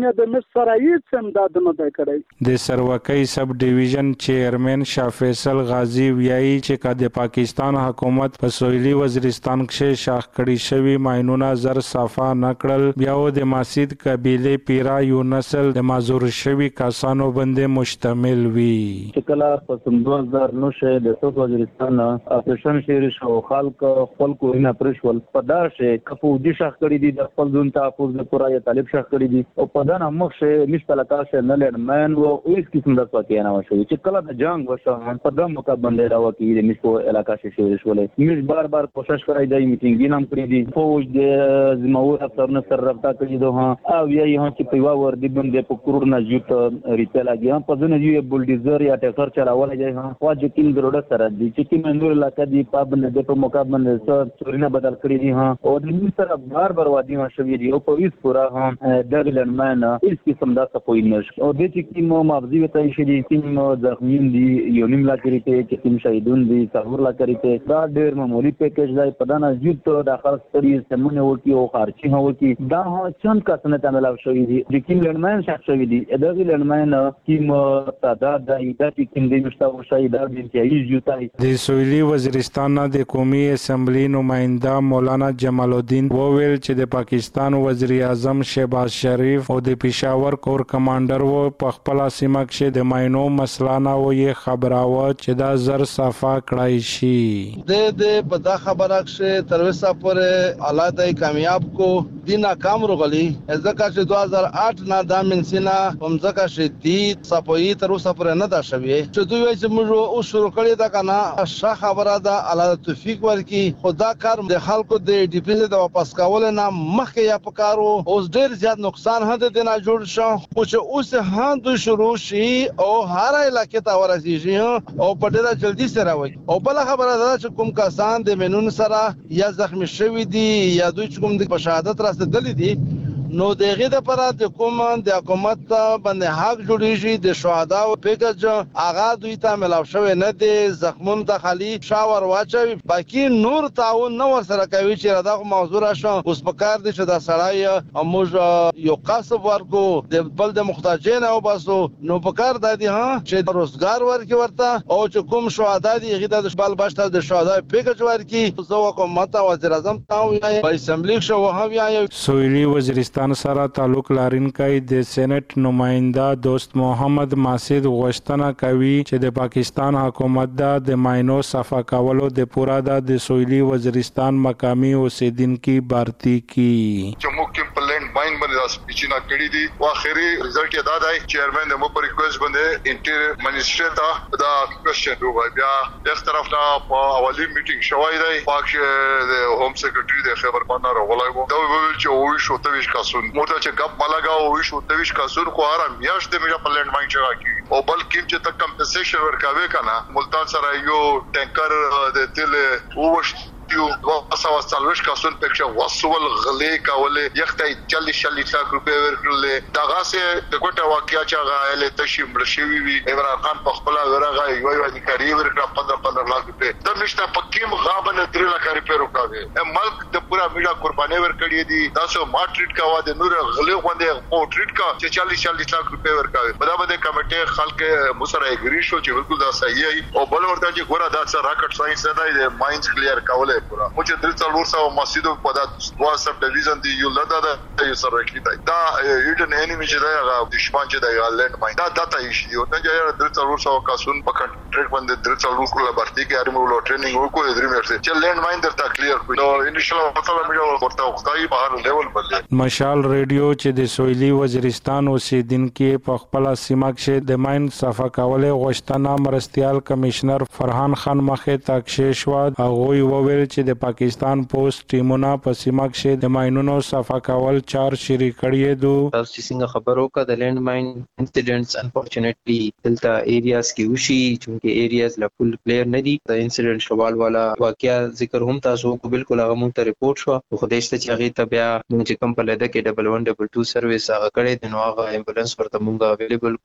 یې د مس سره هیڅ امداد نه دی کړی. د سروکۍ سب ډیویژن چیئرمین شاه فیصل غازی ویایي چې کا د پاکستان حکومت په سویلي وزیرستان کې شاخ کړي شوی ماینونه زر صافه نکړل بیا د ماسید قبیله پیرا یو نسل د مازور شوی کسانو باندې مشتمل وي. کله په سن دوه هزار نو شه د سویلي وزیرستان اپریشن شیر شو خلک خپل کورونه پرشول په دا شه کفو دي شاخ کړي دي د خپل ځون تحفظ لپاره یا طالب شاخ کړي دي او په دا مخ شه نشته لکه شه نه لړمن او هیڅ قسم د پاتې نه وشو چې کله د جنگ وشو په دغه موقع باندې راوکی د مشو علاقې شه شیر شولې موږ بار بار کوشش کړی دی میټینګ نام کړی دي فوج د زموږ افسرانو سره رابطه کړې ده او یا یې چې په یو ور دي باندې په کروڑ نه جوت ریټل اگیا په ځنه یو بولډیزر یا ټکر چلاول دی ها واجب کین دروډ سره دي چې کیم نور علاقې دی په باندې په موقع باندې څو چورینه بدل کړی دي ها او د دې سره بار بار وادي ها شوی دی او په هیڅ پورا ها د لنمن هیڅ قسم دا څه پوي نشي او د چې کیم مغزي وته شي دي کیم زخمین دي یو نیم لا کړی ته چې کیم شهیدون دي څلور لا کړی ته دا ډېر معمولی پیکیج دی په دانه جوت داخل ستړي سمونه وکی او خارچي هو کی دا چند کسانه تعامل شوی دي د کیم لنمن شخص شوی دي دغه لنمن کیم تعداد د ایدات کیم دي مشتاق شوی دا د انتهایی جوتای د سویلي وزیرستان د قومي اسمبلی نماینده مولانا جمال الدین وویل چې د پاکستان وزیر اعظم شهباز شریف او د پېښور کور کمانډر و په خپل سیمه کې د ماینو مسله نه وې خبراوه چې دا زر صفه کړای شي د د په دا خبره کې تر اوسه پورې الاده کامیاب کو دی ناکام رغلی ځکه چې دوه هزار آټ نه د منسینا هم ځکه چې دی صفوي تر اوسه پورې نه دا شوی چې دوی چې موږ او شروع کړی دا کنه ښه خبره ده الله توفیق ورکړي خدا کار د خلکو د ډیپوزیټ د واپس کول نه مخکې یا پکارو اوس ډیر زیات نقصان هدا د نه جوړ شو او چې اوس هم دوی شروع شي او هر علاقې ته ورسیږي او په ډیره جلدی سره وي او بل خبره ده چې کوم کسان د مینون سره یا زخمی شوی دي یا دوی کوم د شهادت راسته دي نو دغه د پر د کوم د حکومت باندې حق جوړیږي د شهدا او پیکج اغا دوی ته ملاو شوی نه دي زخمون ته خالی شاور واچوي باقي نور تعاون نو سره کوي چې دا موضوع راشه اوس په کار دي چې دا سړی موږ یو قصب ورکو د بل د محتاجین او باسو نو په کار دادی ها چې روزګار ورکي ورته او چې کوم شهدا دي غیدا د بل باشته د شهدا پیکج ورکي زو حکومت وزیر اعظم تاو یا اسمبلی شو هم یا سویلي وزیرستان سره تعلق لرونکي د سېنات نماینده دوست محمد ماسید غوښتنه کوي چې د پاکستان حکومت د ماینو صفه کولو د پورا د سویلي وزیرستان مقامی اوسیدونکو بارتي کی چې موږ په لند باین باندې سپیچینا کړی دي او اخري رزلټ یې دا دی چیرمن د مو پر ریکوست باندې انټیر منیسټر ته دا کوېسچن وو بیا د طرف نه په اولی میټینګ شوای دی پاک د هوم سیکریټری د خبر پانا راغلی وو دا ویل چې وې شو ته ویش کاسون موږ چې ګپ ملګا او شو ته ویش کاسون خو هر میاش د میرا په لند باین چا کی او بلکې چې تک کمپنسیشن ورکاوي کنه ملتان سره یو ټینکر د تل وښ یو واسه واسالوش کاسون پکشه وسول غلې کولې یختې چالیس چالیس لک روپے ورکړل داغه سه د ګټه واقعیا چې غایله تشي مرشوي وي عمران خان په خپل ورغه یو یو اداري ورکړه پندرہ پندرہ لک روپے د نشته پکیم غابن درې لک روپے ورکړي ملک د پورا میډیا قرباني ورکړي دي تاسو ما ټریټ کاوه د نور غلې غوندې او ټریټ کا چې چالیس چالیس لک روپے ورکړي په دا باندې کمیټه خلک مسره اګری شو چې بالکل دا صحیح او بل ورته چې ګوره دا څه راکټ ساينس نه دی د ماینز کلیر کول پورا مو چې درې څلور سو مسجد په دغه سب ډیویژن دی یو لدا دا یو سره کیدای دا ایډن انیمی چې دا هغه دشمن چې دا لند ماین دا داتا یې شي او دا چې درې څلور سو کاسون په کنټریکټ باندې درې څلور کله برتي کې ارمو لو ټریننګ وکړو درې مرسته چې لند ماین درته کلیر کړو نو ان شاء الله تعالی موږ ورته وختای په هر لیول باندې مشال ریډیو چې د سویلي وزیرستان اوسیدونکو په خپل سیمه کې د ماین صفه کولو غوښتنه مرستيال کمشنر فرحان خان مخه تاکشې شو او وی وویل چې د پاکستان پوسټ ټیمونه په سیمه کې د ماینونو صفه کول چار شری کړی دو تاسو څنګه خبرو کا د لند ماین انسیډنټس انفورچونټلی دلته ایریاز کې وشي چې ایریاز لا فل کلیر نه دي د انسیډنټ شوال والا واقعیا ذکر هم تاسو کو بالکل هغه مونږ ته ریپورت شو خو د شته چې هغه ته بیا مونږ چې کوم په لده کې ډبل ون ډبل ټو سرویس هغه کړی د نو هغه امبولانس ورته مونږه اویلیبل کو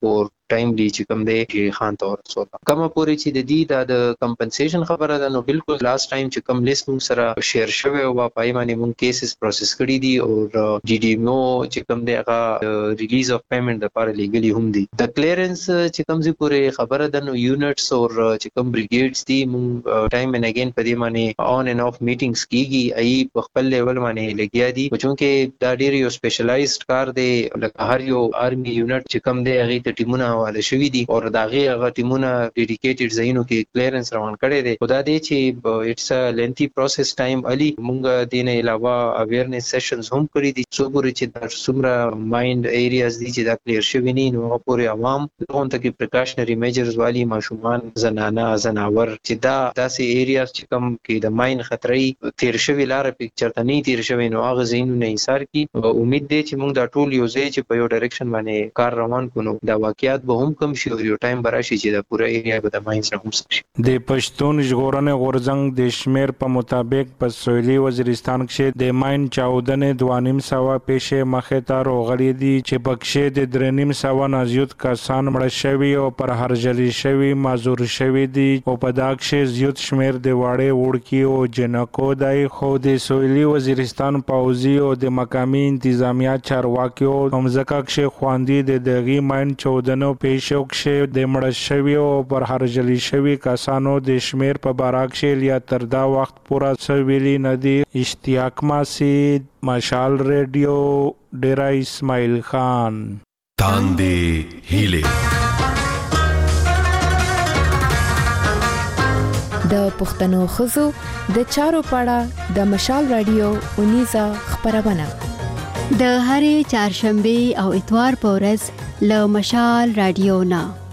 ټایملی چې کوم دی چې خان ته ورسول کومه پورې چې د دې د کمپنسیشن خبره ده نو بالکل لاست ټایم چې کوم لیست موږ سره شیر شوی او پای باندې موږ کیسز پروسس کړی دي او ډي ډي مو چې کوم دی هغه ریلیز اف پیمنٹ لپاره لیګلی هم دي د کلیرنس چې کوم زی پورې خبره ده نو یونټس او چې کوم بریګیډز دي موږ ټایم ان اگین په دې باندې آن اینڈ اف میټینګز کیږي ای په خپل لیول باندې لګیا دي چونکه دا ډیر یو سپیشلایزډ کار دی لکه هر یو آرمي یونټ چې کوم دی هغه ته ټیمونه حواله شوی دي او دا هغه ټیمونه ډیډیکیټډ ځایونو کې کلیرنس روان کړي دي خدا دې چې اټس ا لینتي پروسس ټایم علي موږ دې نه علاوه اویرنس سیشنز هم کړی دي څو پورې چې د څومره مایند ایریاز دي چې دا کلیر شوی نه نو پورې عوام لغون ته کې پریکاشنری میجرز والی ماشومان زنانه زناور چې دا داسې ایریاز چې کوم کې د ماین خطرې تیر شوی لار پکچر ته نه تیر شوی نو هغه زینونه ایثار کی امید دی چې موږ دا ټول یو ځای چې په یو ډایرکشن باندې کار روان کونو دا واقعیت به هم کم شي او یو ټایم براشي چې دا پوره ایریا به د ماینز نه هم شي د پښتون ژغورنې غورځنګ د شمیر په مطابق په سویلي وزیرستان کې د ماین چاودنې دوانیم سوا پیښې مخې ته راغلي دي چې پکښې د درنیم سوا نازیوت کسان مړه شوي او پر هرجلی شوي معذور شوي دي او په دا کې زیات شمیر د واړې وړکی او جنکو دای خو د سویلي وزیرستان پاوزي او د مقامی انتظامیه چارواکیو همزکه کې خواندي د دغه ماین چاودنو پیښو کې د مړه شوي او پر هرجلی شوي کسانو د شمیر په باراک شیل یا تر دا وخت پورا سویلی ندی اشتیاق ماسید مشال ریډیو ډیرا اسماعیل خان تاندې هیله د پښتنو خزو د چارو پاړه د مشال رادیو اونیزه خبرونه د هرې چهارشنبه او اتوار په ورځ له مشال رادیو نه